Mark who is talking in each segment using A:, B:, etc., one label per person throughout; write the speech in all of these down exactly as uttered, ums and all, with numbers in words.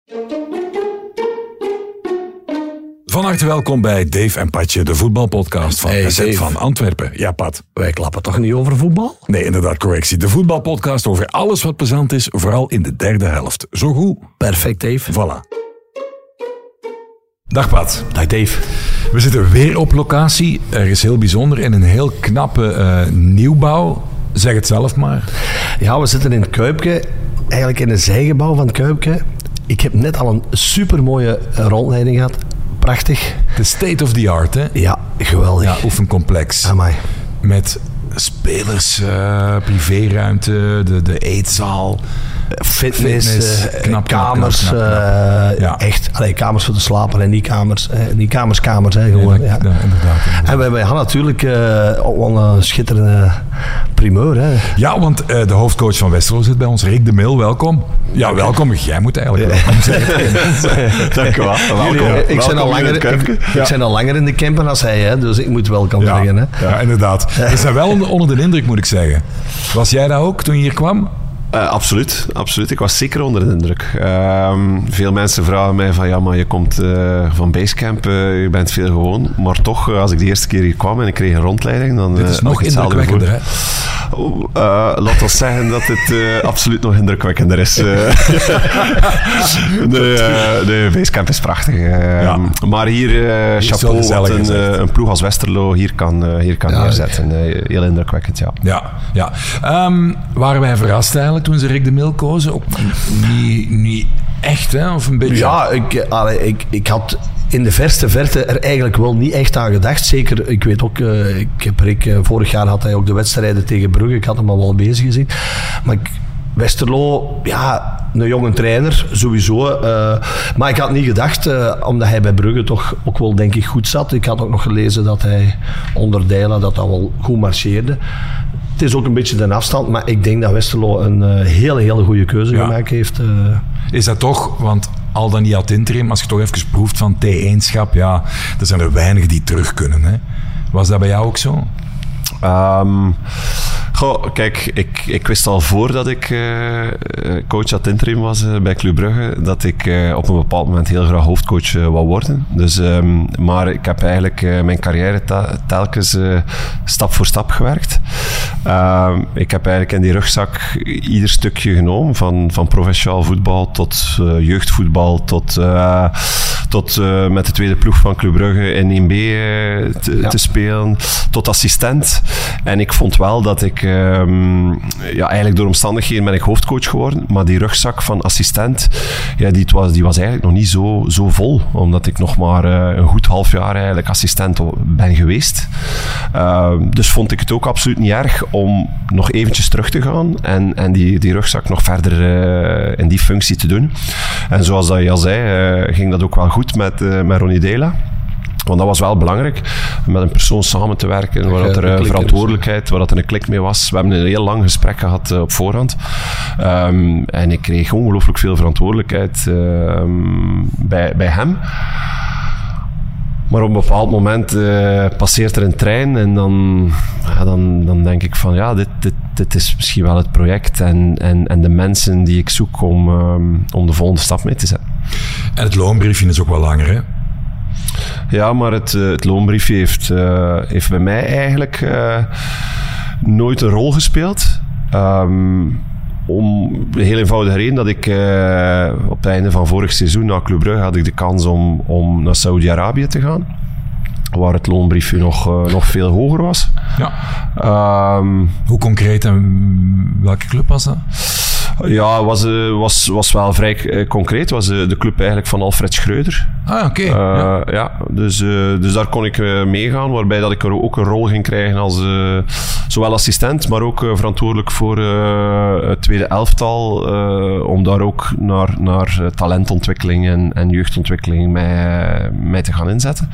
A: Van harte welkom bij Dave en Patje, de voetbalpodcast van
B: Hey,
A: S Z
B: Dave.
A: van Antwerpen. Ja, Pat.
B: Wij klappen toch niet over voetbal?
A: Nee, inderdaad, correctie. De voetbalpodcast over alles wat plezant is, vooral in de derde helft. Zo goed.
B: Perfect, Dave.
A: Voilà. Dag Pat.
B: Dag, Dave.
A: We zitten weer op locatie. Er is heel bijzonder in een heel knappe uh, nieuwbouw. Zeg het zelf maar.
B: Ja, we zitten in het Kuipke. Eigenlijk in een zijgebouw van het Kuipke. Ik heb net al een supermooie rondleiding gehad. Prachtig.
A: De state of the art, hè?
B: Ja, geweldig.
A: Ja, oefencomplex.
B: Amai.
A: Met spelers, uh, privéruimte, de, de eetzaal.
B: Fitness,
A: Fitness,
B: uh,
A: knap,
B: kamers,
A: knap, knap, knap.
B: Uh,
A: Ja.
B: echt, allee, kamers voor te slapen en niet kamers, eh, niet kamers, kamers, hè, gewoon.
A: Ja,
B: Ja.
A: ja, inderdaad, inderdaad.
B: En wij, wij hadden natuurlijk uh, ook wel een schitterende primeur. Hè.
A: Ja, want uh, de hoofdcoach van Westerlo zit bij ons, Rick de Mil, welkom. Ja, welkom. Jij moet eigenlijk welkom zeggen.
C: Dank u wel. Welkom.
B: Ik, ik, zijn al
C: Welkom in
B: langer,
C: het
B: ik,
C: Kuipke.
B: ik
C: Ja.
B: zijn al langer in de camper als hij, hè, dus ik moet welkom
A: Ja,
B: zeggen. Hè.
A: ja, inderdaad. We zijn wel onder, onder de indruk, moet ik zeggen. Was jij dat ook toen je hier kwam?
C: Uh, absoluut, absoluut. Ik was zeker onder de indruk. Um, veel mensen vragen mij van ja, maar je komt uh, van Basecamp, uh, je bent veel gewoon. Maar toch, uh, als ik de eerste keer hier kwam en ik kreeg een rondleiding, dan...
A: Dit is
C: uh,
A: nog
C: had ik hetzelfde
A: indrukwekkender, hè?
C: gevoel. Uh, laat ons zeggen dat het uh, absoluut nog indrukwekkender is. Uh, de, uh, de Basecamp is prachtig. Uh,
A: Ja.
C: Maar hier, uh,
A: is wel
C: chapeau,
A: gezellig
C: wat een,
A: gezegd.
C: uh, een ploeg als Westerlo hier kan, uh, hier kan
B: Ja,
C: neerzetten. Uh, heel indrukwekkend, ja.
A: Ja, ja. Um, waren wij verrast eigenlijk toen ze Rick de Mil kozen? Ook niet, niet echt, hè? Of een beetje?
B: Ja, ik, allee, ik, ik had in de verste verte er eigenlijk wel niet echt aan gedacht. Zeker, ik weet ook, uh, ik heb Rick, uh, vorig jaar had hij ook de wedstrijden tegen Brugge. Ik had hem al wel bezig gezien. Maar ik, Westerlo, ja, een jonge trainer, sowieso. Uh, maar ik had niet gedacht, uh, omdat hij bij Brugge toch ook wel, denk ik, goed zat. Ik had ook nog gelezen dat hij onder Deila, dat dat wel goed marcheerde. Het is ook een beetje de afstand, maar ik denk dat Westerlo een uh, hele, hele goede keuze
A: Ja.
B: gemaakt heeft. Uh,
A: Is dat toch, want al dan niet ad interim, als je toch even proeft van T één-schap, ja, er zijn er weinig die terug kunnen, hè? Was dat bij jou ook zo?
C: Um, goh, kijk, ik, ik wist al voordat ik uh, coach ad interim was uh, bij Club Brugge, dat ik uh, op een bepaald moment heel graag hoofdcoach uh, wou worden. Dus, um, maar ik heb eigenlijk uh, mijn carrière ta- telkens uh, stap voor stap gewerkt. Um, ik heb eigenlijk in die rugzak ieder stukje genomen, van, van professioneel voetbal tot uh, jeugdvoetbal, tot, uh, tot uh, met de tweede ploeg van Club Brugge in één B uh, te,
B: Ja.
C: te spelen, tot assistent. En ik vond wel dat ik, um, ja, eigenlijk door omstandigheden ben ik hoofdcoach geworden, maar die rugzak van assistent, ja, die, was, die was eigenlijk nog niet zo, zo vol, omdat ik nog maar uh, een goed half jaar eigenlijk assistent ben geweest. Uh, dus vond ik het ook absoluut niet erg om nog eventjes terug te gaan en, en die, die rugzak nog verder uh, in die functie te doen. En zoals dat je al zei, uh, ging dat ook wel goed met, uh, met Ronnie Deila. Want dat was wel belangrijk, met een persoon samen te werken, waar dat er uh, verantwoordelijkheid, waar dat er een klik mee was. We hebben een heel lang gesprek gehad uh, op voorhand. Um, en ik kreeg ongelooflijk veel verantwoordelijkheid uh, bij, bij hem. Maar op een bepaald moment uh, passeert er een trein en dan, ja, dan, dan denk ik van ja, dit, dit, dit is misschien wel het project en, en, en de mensen die ik zoek om, um, om de volgende stap mee te zetten.
A: En het loonbriefje is ook wel langer, hè?
C: Ja, maar het, uh, het loonbriefje heeft, uh, heeft bij mij eigenlijk uh, nooit een rol gespeeld. Um, om de heel eenvoudige reden dat ik uh, op het einde van vorig seizoen na Club Brugge had ik de kans om, om naar Saudi-Arabië te gaan. Waar het loonbriefje nog, uh, nog veel hoger was.
A: Ja.
C: Um,
A: Hoe concreet en welke club was dat?
C: Ja, was, uh, was, was wel vrij uh, concreet. Was uh, de club eigenlijk van Alfred Schreuder.
A: Ah, oké.
C: Uh,
A: ja.
C: ja, dus, uh, dus daar kon ik uh, meegaan, waarbij dat ik er ook een rol ging krijgen als uh, zowel assistent, maar ook uh, verantwoordelijk voor uh, het tweede elftal, uh, om daar ook naar, naar uh, talentontwikkeling en, en jeugdontwikkeling mij, mij te gaan inzetten.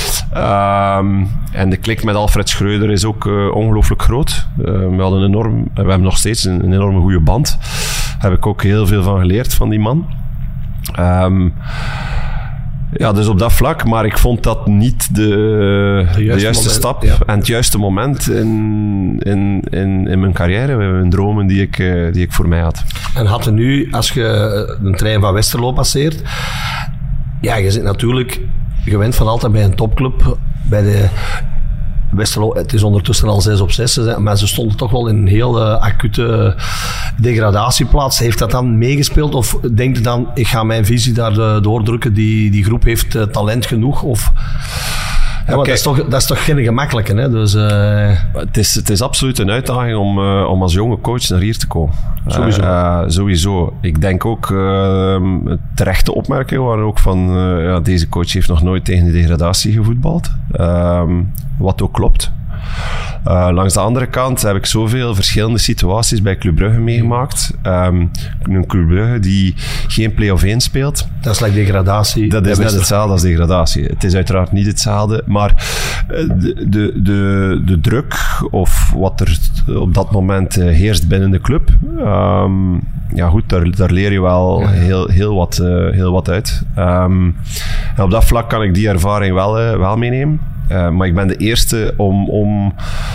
C: Um, en de klik met Alfred Schreuder is ook uh, ongelooflijk groot. Uh, we hadden een enorm, we hebben nog steeds een, een enorme goede band. Daar heb ik ook heel veel van geleerd van die man. Um, Ja, dus op dat vlak, maar ik vond dat niet de, de juiste, de juiste moment, stap ja. en het juiste moment in, in, in, in mijn carrière, mijn dromen die ik, die ik voor mij had.
B: En had er nu, als je een trein van Westerlo passeert, ja, je zit natuurlijk gewend van altijd bij een topclub, bij de Westerlo, het is ondertussen al zes op zes, maar ze stonden toch wel in een heel uh, acute degradatieplaats. Heeft dat dan meegespeeld? Of denk je dan, ik ga mijn visie daar uh, doordrukken, die, die groep heeft uh, talent genoeg? Of... Ja, maar okay. dat, is toch, dat is toch geen gemakkelijke, hè? Dus, uh...
C: het, is, het is absoluut een uitdaging om, uh, om als jonge coach naar hier te komen.
B: Sowieso.
C: Uh, uh, sowieso. Ik denk ook, uh, terechte opmerkingen waren ook van, uh, ja, deze coach heeft nog nooit tegen de degradatie gevoetbald. Uh, wat ook klopt. Uh, langs de andere kant heb ik zoveel verschillende situaties bij Club Brugge meegemaakt. Um, een Club Brugge die geen play-off één speelt.
B: Dat is like degradatie.
C: Dat is net hetzelfde als degradatie. Het is uiteraard niet hetzelfde, maar de, de, de, de druk of wat er op dat moment heerst binnen de club, um, ja goed, daar, daar leer je wel ja, ja. Heel, heel, wat, uh, heel wat uit. Um, en op dat vlak kan ik die ervaring wel, uh, wel meenemen. Uh, maar ik ben de eerste om, om,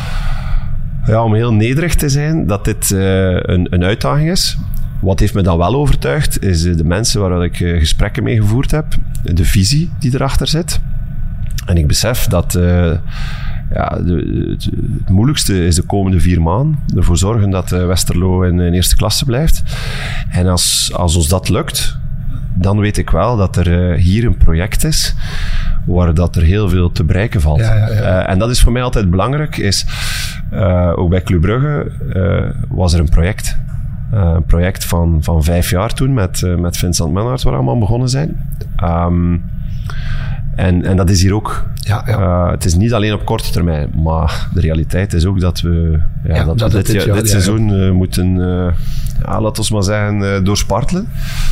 C: ja, om heel nederig te zijn dat dit uh, een, een uitdaging is. Wat heeft me dan wel overtuigd, is de mensen waar ik uh, gesprekken mee gevoerd heb, de visie die erachter zit. En ik besef dat uh, ja, de, het, het moeilijkste is de komende vier maanden. Ervoor zorgen dat uh, Westerlo in, in eerste klasse blijft. En als, als ons dat lukt, dan weet ik wel dat er uh, hier een project is waar dat er heel veel te bereiken valt. Ja, ja, ja. Uh, en dat is voor mij altijd belangrijk. Is, uh, ook bij Club Brugge uh, was er een project. Uh, een project van, van vijf jaar toen met, uh, met Vincent Mennaert, waar we allemaal begonnen zijn. Um, en, en dat is hier ook.
B: Ja, ja.
C: Uh, het is niet alleen op korte termijn, maar de realiteit is ook dat we, ja, ja, dat dat we dit, dit, ja, dit seizoen ja, ja. Uh, moeten, uh, ja, laten we maar zeggen, uh, doorspartelen.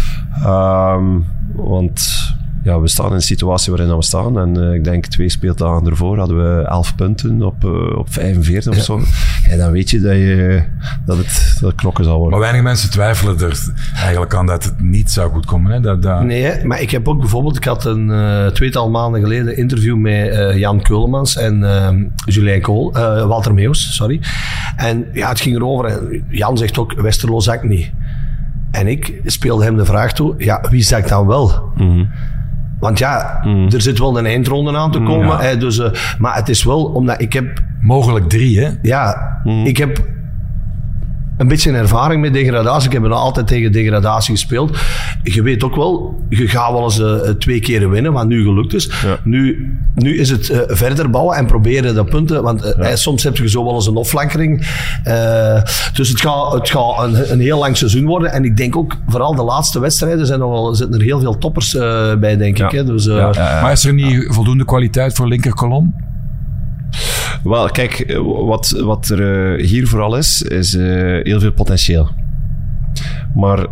C: Um, want ja, we staan in een situatie waarin we staan. En uh, ik denk twee speeldagen ervoor hadden we elf punten op, uh, op vijfenveertig ja. of zo. En dan weet je dat, je, dat, het, dat het knokken zal worden.
A: Maar weinig mensen twijfelen er eigenlijk aan dat het niet zou goed komen. Hè? Dat, dat...
B: Nee, maar ik heb ook bijvoorbeeld... Ik had een uh, tweetal maanden geleden een interview met uh, Jan Keulemans en uh, Julien Kool, uh, Walter Meeuws, sorry. En ja, het ging erover. En Jan zegt ook, Westerlo zakt niet. En ik speelde hem de vraag toe, ja, wie zakt dan wel?
C: Mm-hmm.
B: Want ja, mm. er zit wel een eindronde aan te komen. Ja. Hè, dus, uh, maar het is wel, omdat ik heb...
A: Mogelijk drie, hè?
B: Ja, mm. ik heb een beetje ervaring met degradatie. Ik heb nog altijd tegen degradatie gespeeld. Je weet ook wel, je gaat wel eens uh, twee keren winnen, wat nu gelukt is. Ja. Nu, nu is het uh, verder bouwen en proberen de punten. Want uh, ja. soms heb je zo wel eens een opflankering. Uh, dus het gaat, het gaat een, een heel lang seizoen worden. En ik denk ook, vooral de laatste wedstrijden, zijn er, wel, zitten er heel veel toppers uh, bij, denk ja. ik. Hè. Dus, uh,
A: ja, ja, ja. Maar is er niet ja. voldoende kwaliteit voor linkerkolom?
C: Wel, kijk, wat, wat er uh, hier vooral is, is uh, heel veel potentieel. Maar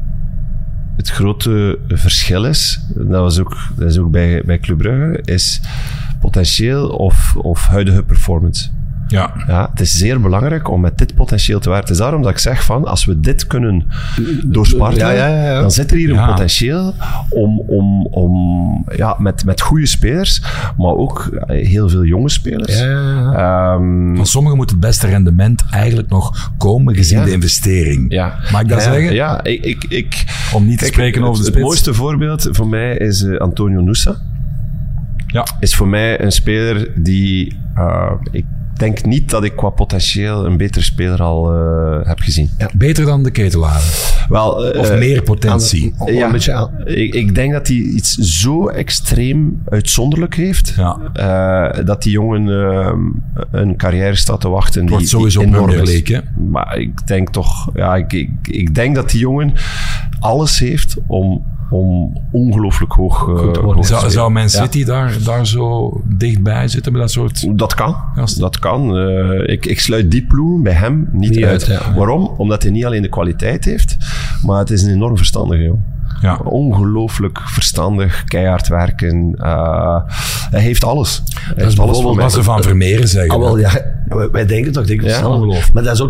C: het grote verschil is, dat, was ook, dat is ook bij, bij Club Brugge, is potentieel of, of huidige performance.
A: Ja.
C: Ja, het is zeer belangrijk om met dit potentieel te werken. Het is daarom dat ik zeg van, als we dit kunnen doorspartelen,
B: ja, ja, ja, ja.
C: dan zit er hier een
A: ja.
C: potentieel om, om, om ja, met, met goede spelers, maar ook heel veel jonge spelers.
B: Ja, ja, ja.
C: Um,
A: Van sommigen moet het beste rendement eigenlijk nog komen gezien
C: ja.
A: de investering.
C: Ja.
A: Mag ik dat
C: ja,
A: zeggen?
C: Ja, ik... ik, ik
A: om niet te
C: kijk,
A: spreken over de
C: het,
A: spits.
C: Het mooiste voorbeeld voor mij is uh, Antonio Nusa.
A: Ja.
C: Is voor mij een speler die... Uh, ik denk niet dat ik qua potentieel een betere speler al uh, heb gezien.
A: Ja, beter dan de Ketelaar.
C: Wel, uh,
A: of meer potentie.
B: Aan,
C: ja,
B: een beetje aan.
C: Ik, ik denk dat hij iets zo extreem uitzonderlijk heeft,
A: ja.
C: uh, dat die jongen uh, een carrière staat te wachten.
A: Het wordt
C: die,
A: sowieso
C: die enorm
A: Premier
C: is.
A: League, hè?
C: Maar ik denk toch, ja, ik, ik, ik denk dat die jongen alles heeft om om ongelooflijk hoog uh, te worden.
A: Zou, zou Man City ja. daar, daar zo dichtbij zitten met dat soort...
C: Dat kan.
A: Gasten?
C: Dat kan. Uh, ik, ik sluit die ploeg bij hem niet, niet uit. uit ja. Waarom? Omdat hij niet alleen de kwaliteit heeft, maar het is een enorm verstandige jongen.
A: Ja.
C: Ongelooflijk verstandig, keihard werken. Uh, hij heeft alles. Hij
A: dat is bijvoorbeeld wat ze van Vermeeren zeggen.
B: Ah, wel, ja, wij denken toch, denk ik,
C: ja.
B: ongeloof. Maar dat is ook...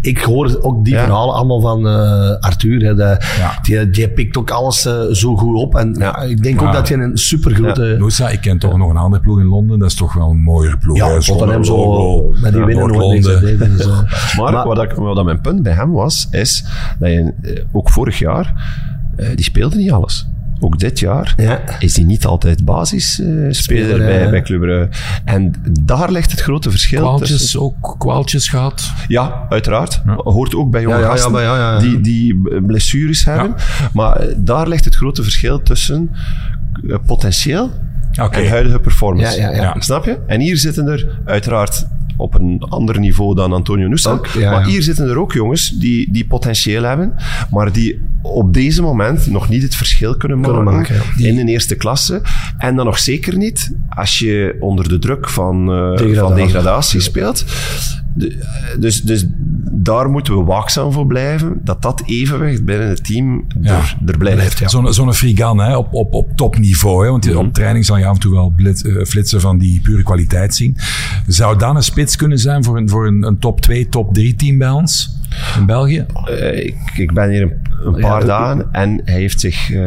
B: ik hoor ook die
C: Ja.
B: verhalen allemaal van uh, Arthur. Hè, de,
A: Ja.
B: die, die pikt ook alles uh, zo goed op. En
C: Ja.
B: ik denk
A: Ja.
B: ook dat hij een supergrote...
A: Uh, Moussa, ik ken toch nog een andere ploeg in Londen. Dat is toch wel een mooiere ploeg.
B: Ja,
A: hè?
B: Tottenham zo...
A: Logo,
B: Maar die
A: ja,
B: winnen nooit
A: Noord-Londen.
B: niks. Hè, dus, uh,
C: Maar,
B: maar-
C: wat, ik, wat dat mijn punt bij hem was, is dat je eh, ook vorig jaar, eh, die speelde niet alles. Ook dit jaar
B: Ja.
C: is hij niet altijd basisspeler
B: Speler,
C: bij,
B: ja.
C: bij Club Brugge. En daar ligt het grote verschil
A: Kwaaltjes,
C: tussen.
A: ook kwaaltjes gehad.
C: Ja, uiteraard.
A: Ja.
C: Hoort ook bij jonge
B: Ja, ja, ja,
C: gasten
B: maar ja, ja, ja.
C: Die, die blessures hebben. Maar eh, daar ligt het grote verschil tussen eh, potentieel
A: Oké.
C: en huidige performance.
B: Ja, ja, ja.
A: Ja.
C: Snap je? En hier zitten er uiteraard op een ander niveau dan Antonio Nusa.
B: Ook, ja,
C: maar
B: ja.
C: hier zitten er ook jongens die, die potentieel hebben, maar die op deze moment nog niet het verschil kunnen maken,
B: Kunnen maken, ja.
C: in een eerste klasse. En dan nog zeker niet als je onder de druk van, uh,
B: Degradatie.
C: van degradatie speelt. De, dus, dus daar moeten we waakzaam voor blijven, dat dat evenwicht binnen het team
A: Ja.
C: er, er blijft.
B: Blijft, ja.
A: Zo'n zo'n Frigan hè, op, op, op topniveau. Hè, want
C: Mhm.
A: op training zal je af en toe wel blit, uh, flitsen van die pure kwaliteit zien. Zou dan een spits kunnen zijn voor een, voor een, een top twee, top drie team bij ons in België?
C: Uh, ik, ik ben hier een, een paar
B: Ja,
C: dagen en hij heeft zich uh,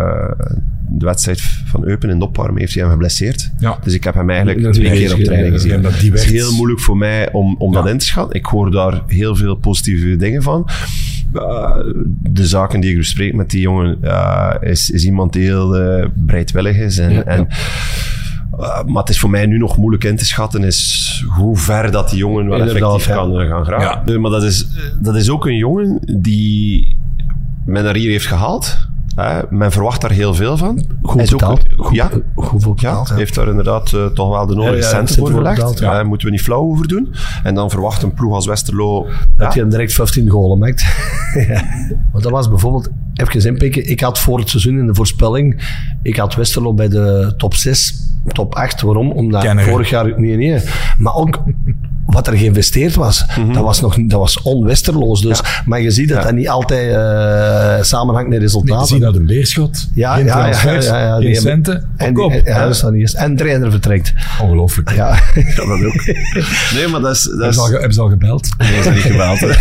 C: de wedstrijd van Eupen in de opwarming heeft hij hem geblesseerd.
A: Ja.
C: Dus ik heb hem eigenlijk
B: Dat
C: twee
B: is-
C: keer op training
A: ja,
C: gezien.
A: dat die
C: Het is
A: werd-
C: heel moeilijk voor mij om, om
A: Ja.
C: dat in te schatten. Ik hoor daar heel veel positieve dingen van. Uh, de zaken die ik bespreek met die jongen uh, is, is iemand die heel uh, bereidwillig is. En,
B: Ja,
C: en, uh, maar het is voor mij nu nog moeilijk in te schatten is hoe ver dat die jongen wel
B: Inderdaad,
C: effectief
B: ja.
C: kan uh, gaan geraken.
A: Ja.
C: Dus, maar dat is, dat is ook een jongen die men naar hier heeft gehaald. Hè. Men verwacht daar heel veel van.
B: Goed
C: Hij is ook-
B: betaald. Goed,
C: ja,
B: goed voor
C: ja,
B: betaald. Ja.
C: heeft daar inderdaad uh, toch wel de nodige
B: Ja, ja,
C: centen
B: centen
C: voor
B: voor
C: gelegd.
B: betaald,
C: Daar
A: ja.
C: moeten we niet flauw over doen. En dan verwacht een ploeg als Westerlo...
B: Dat
C: ja,
B: hij direct vijftien goalen maakt. Ja. Want dat was bijvoorbeeld, even inpikken, ik had voor het seizoen in de voorspelling, ik had Westerlo bij de top zes, top acht. Waarom? Omdat
A: Kenner.
B: vorig jaar, nee, nee. Maar ook wat er geïnvesteerd was, dat was nog dat was on-Westerloos. Dus, Maar je ziet dat
C: Ja.
B: dat niet altijd uh, samenhangt met
A: Nee,
B: resultaten.
A: zien dat een beerschot.
B: Ja,
A: Geen
B: ja, ja,
A: transfers,
B: ja, ja,
A: geen
B: die
A: centen.
B: en,
A: Op kop.
B: die- ja, dat is dan niet eens. En trainer vertrekt.
A: Ongelooflijk.
B: Ja.
C: ja, dat ook. Nee, maar dat is... Dat
A: Hebben,
C: is
A: ze al, ge- hebben ze al gebeld?
C: Nee, dat is niet gebeld. hè.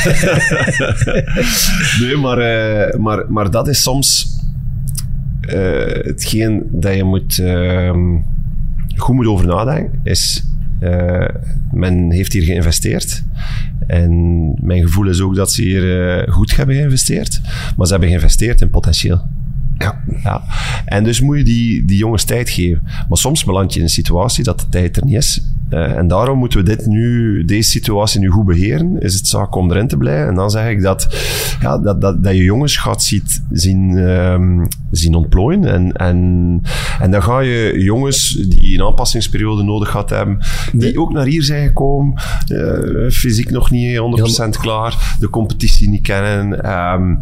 C: nee, maar, uh, maar, maar dat is soms uh, hetgeen dat je moet, uh, goed moet over nadenken. Is, uh, men heeft hier geïnvesteerd. En mijn gevoel is ook dat ze hier uh, goed hebben geïnvesteerd. Maar ze hebben geïnvesteerd in potentieel.
B: Ja.
C: Ja. En dus moet je die, die jongens tijd geven. Maar soms beland je in een situatie dat de tijd er niet is. Uh, en daarom moeten we dit nu, deze situatie nu goed beheren. Is het zaak om erin te blijven. En dan zeg ik dat, ja, dat, dat, dat je jongens gaat ziet, zien, um, zien ontplooien. En, en, en dan ga je jongens die een aanpassingsperiode nodig gehad hebben, die
B: Nee.
C: ook naar hier zijn gekomen, uh, fysiek nog niet honderd procent klaar, de competitie niet kennen. Um,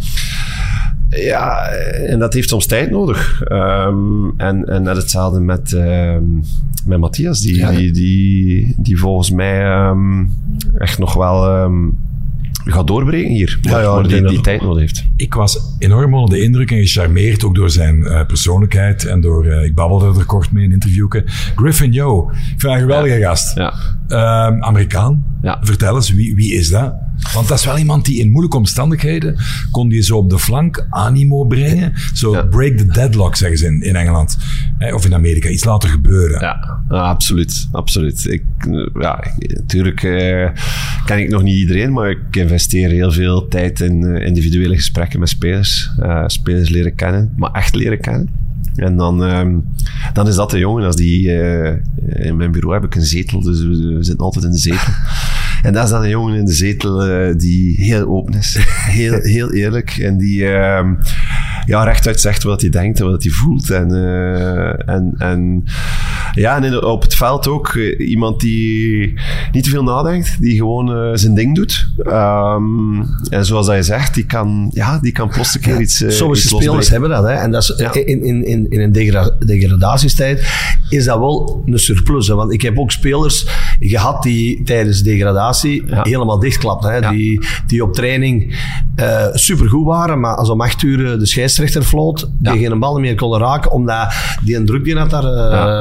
C: Ja, en dat heeft soms tijd nodig. Um, en, en net hetzelfde met, um, met Matthias, die,
B: Ja.
C: die, die, die volgens mij um, echt nog wel um, gaat doorbreken hier.
B: Ja, ja,
C: maar
B: ik
C: die,
B: denk
C: die
B: dat-
C: tijd nodig heeft.
A: Ik was enorm onder de indruk en gecharmeerd, ook door zijn uh, persoonlijkheid en door, uh, ik babbelde er kort mee in een interviewke. Griffin Yo, ik vind een geweldige gast.
C: Ja.
A: Um, Amerikaan.
C: Ja.
A: Vertel eens, wie, wie is dat? Want dat is wel iemand die in moeilijke omstandigheden kon die zo op de flank animo brengen. Zo
C: Ja.
A: break the deadlock, zeggen ze in, in Engeland. Eh, of in Amerika, iets laten gebeuren.
C: Ja, ja, absoluut. absoluut. Ik, ja, ik- natuurlijk eh, ken ik nog niet iedereen, maar ik investeer heel veel tijd in eh, individuele gesprekken met spelers. Eh, spelers leren kennen, maar echt leren kennen. En dan, ehm, dan is dat de jongen. Als die, eh, in mijn bureau heb ik een zetel, dus we, we zitten altijd in de zetel. En dat is dan een jongen in de zetel eh, die heel open is. Heel, heel eerlijk. En die ehm, ja, rechtuit zegt wat hij denkt en wat hij voelt. En, eh, en, en, ja, en in, op het veld ook eh, iemand die niet te veel nadenkt, die gewoon eh, zijn ding doet. Um, en zoals dat je zegt, die kan, ja, die kan plots een keer iets uh,
B: Sommige
C: iets
B: spelers
C: losbreken.
B: hebben dat. Hè. En dat is,
C: Ja.
B: in, in, in, in een degra- degradatiestijd is dat wel een surplus. Hè. Want ik heb ook spelers gehad die tijdens degradatie
C: Ja.
B: helemaal dichtklapten. Hè.
C: Ja.
B: Die, die op training uh, supergoed waren, maar als om acht uur de scheidsrechter floot, die
C: Ja.
B: geen bal meer konden raken, omdat die een druk die had daar uh,
C: Ja, ja.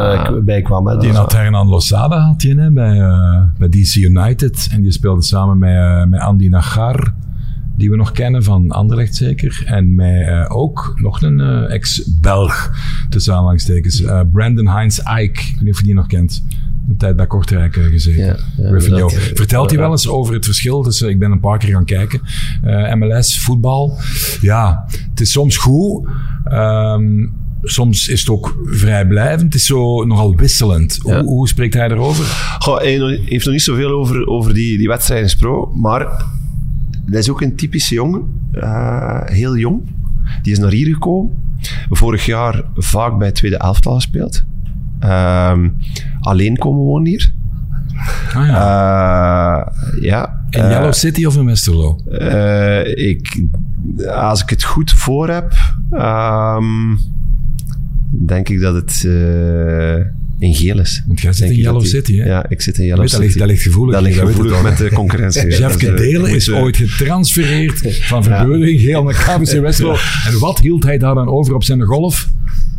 B: erbij kwam. Hè.
A: Die had Hernan Losada had die, hè, bij, uh, bij D C United. En die speelde samen met, uh, met Andy Nagar, die we nog kennen van Anderlecht zeker. En met uh, ook nog een uh, ex-Belg, tussen aanhalingstekens. Uh, Brandon Heinz Eyck, ik weet niet of je die nog kent. Een tijd bij Kortrijk uh, gezeten. Ja, ja, dat, vertelt hij wel eens over het verschil tussen, ik ben een paar keer gaan kijken, uh, M L S, voetbal. Ja, het is soms goed. Um, soms is het ook vrijblijvend. Het is zo nogal wisselend. Ja. Hoe, hoe spreekt hij daarover?
C: Goh, hij heeft nog niet zoveel over, over die, die wedstrijden gesproken, maar dat is ook een typische jongen. Uh, heel jong. Die is naar hier gekomen. Vorig jaar vaak bij het tweede elftal gespeeld. Um, alleen komen wonen hier.
A: Ah, ja.
C: Uh, ja.
A: In uh, Yellow City of in Westerlo?
C: Uh, ik, als ik het goed voor heb, um, denk ik dat het uh, in geel is.
A: Want jij zit in Yellow die, City, hè?
C: Ja, ik zit in Yellow
A: weet,
C: City.
A: Dat ligt, dat ligt gevoelig.
C: Dat ligt gevoelig met de concurrentie.
A: Jeffke Delen is uh, ooit getransfereerd van Verbeurding, geel naar K V C Westerlo. En wat hield hij daar dan over op zijn golf?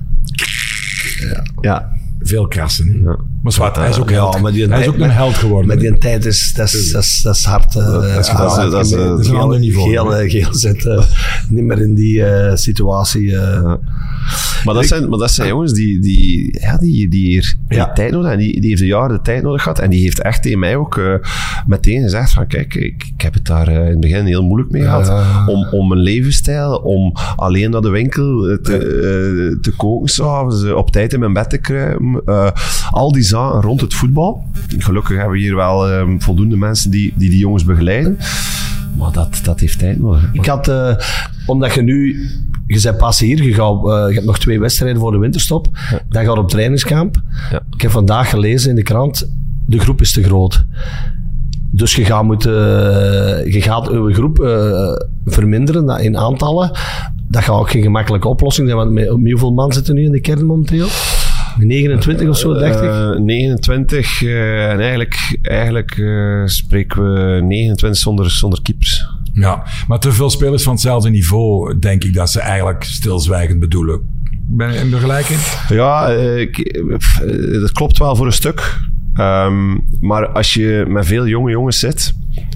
C: Ja. ja.
A: Veel krassen. Ja. Maar zwart, hij is ook,
B: ja,
A: held.
B: Maar die,
A: hij is ook
B: met,
A: een held geworden.
B: Met die tijd is dat is, dat is, dat is hard. Uh,
C: dat is,
B: uh,
C: dat is, dat is,
B: dat is
A: een ander niveau.
B: Geel, geel zit uh, niet meer in die uh, situatie. Uh.
C: Ja. Maar, dat zijn, maar dat zijn jongens die, die, ja, die, die hier die ja. tijd nodig hebben. Die, die heeft een jaar de tijd nodig gehad. En die heeft echt tegen mij ook uh, meteen gezegd van kijk, ik, ik heb het daar uh, in het begin heel moeilijk mee gehad. Uh. Om, om mijn levensstijl, om alleen naar de winkel te, uh, te koken s'avonds, uh, op tijd in mijn bed te kruipen. Uh, al die zaken rond het voetbal. Gelukkig hebben we hier wel um, voldoende mensen die, die die jongens begeleiden. Maar dat, dat heeft tijd nodig.
B: Ik had, uh, omdat je nu, je bent pas hier, je, gaat, uh, je hebt nog twee wedstrijden voor de winterstop. Ja. Dan gaat op trainingskamp. Ja. Ik heb vandaag gelezen in de krant, de groep is te groot. Dus je gaat, moeten, uh, je gaat je groep uh, verminderen in aantallen. Dat gaat ook geen gemakkelijke oplossing zijn, want met, met hoeveel man zitten nu in de kern momenteel? negenentwintig of zo, dacht ik?
C: Uh, negenentwintig uh, en eigenlijk, eigenlijk uh, spreken we negenentwintig zonder, zonder keepers.
A: Ja, maar te veel spelers van hetzelfde niveau, denk ik dat ze eigenlijk stilzwijgend bedoelen. Ben je er gelijk in?
C: Ja, uh, ik, uh, dat klopt wel voor een stuk. Um, maar als je met veel jonge jongens zit...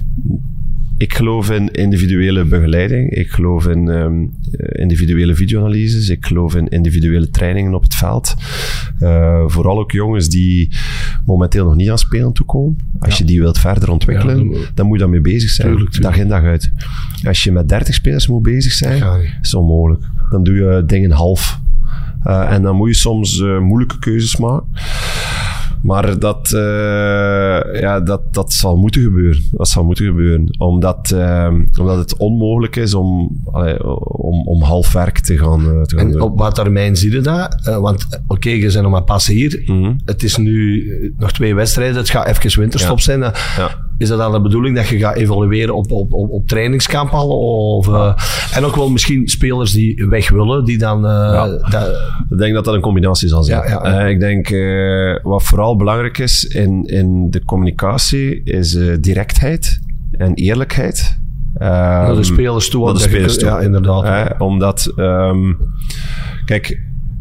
C: Ik geloof in individuele begeleiding. Ik geloof in um, individuele videoanalyses. Ik geloof in individuele trainingen op het veld. Uh, vooral ook jongens die momenteel nog niet aan spelen toekomen. Als ja. je die wilt verder ontwikkelen, ja, dan moet je daarmee bezig zijn. Tuurlijk, tuurlijk. Dag in dag uit. Als je met dertig spelers moet bezig zijn, ja, is het onmogelijk. Dan doe je dingen half. Uh, en dan moet je soms uh, moeilijke keuzes maken. Maar dat, uh, ja, dat, dat zal moeten gebeuren. Dat zal moeten gebeuren. Omdat, uh, omdat het onmogelijk is om, allee, om, om half werk te gaan, uh, te gaan
B: en
C: doen.
B: op wat termijn zie je dat? Uh, want oké, okay, je bent nog maar pas hier. Mm-hmm. Het is nu nog twee wedstrijden. Het gaat even winterstop ja. zijn. Uh, ja. Is dat dan de bedoeling dat je gaat evalueren op, op, op, op trainingskamp al? Of, uh, ja. En ook wel misschien spelers die weg willen, die dan... Uh,
C: ja.
B: dat,
C: ik denk dat dat een combinatie zal zijn.
B: Ja, ja, ja.
C: Uh, ik denk, uh, wat vooral belangrijk is in, in de communicatie, is uh, directheid en eerlijkheid. Um,
B: naar de spelers toe.
C: Naar de spelers toe.
B: Ja, inderdaad.
C: Uh, omdat, um, kijk...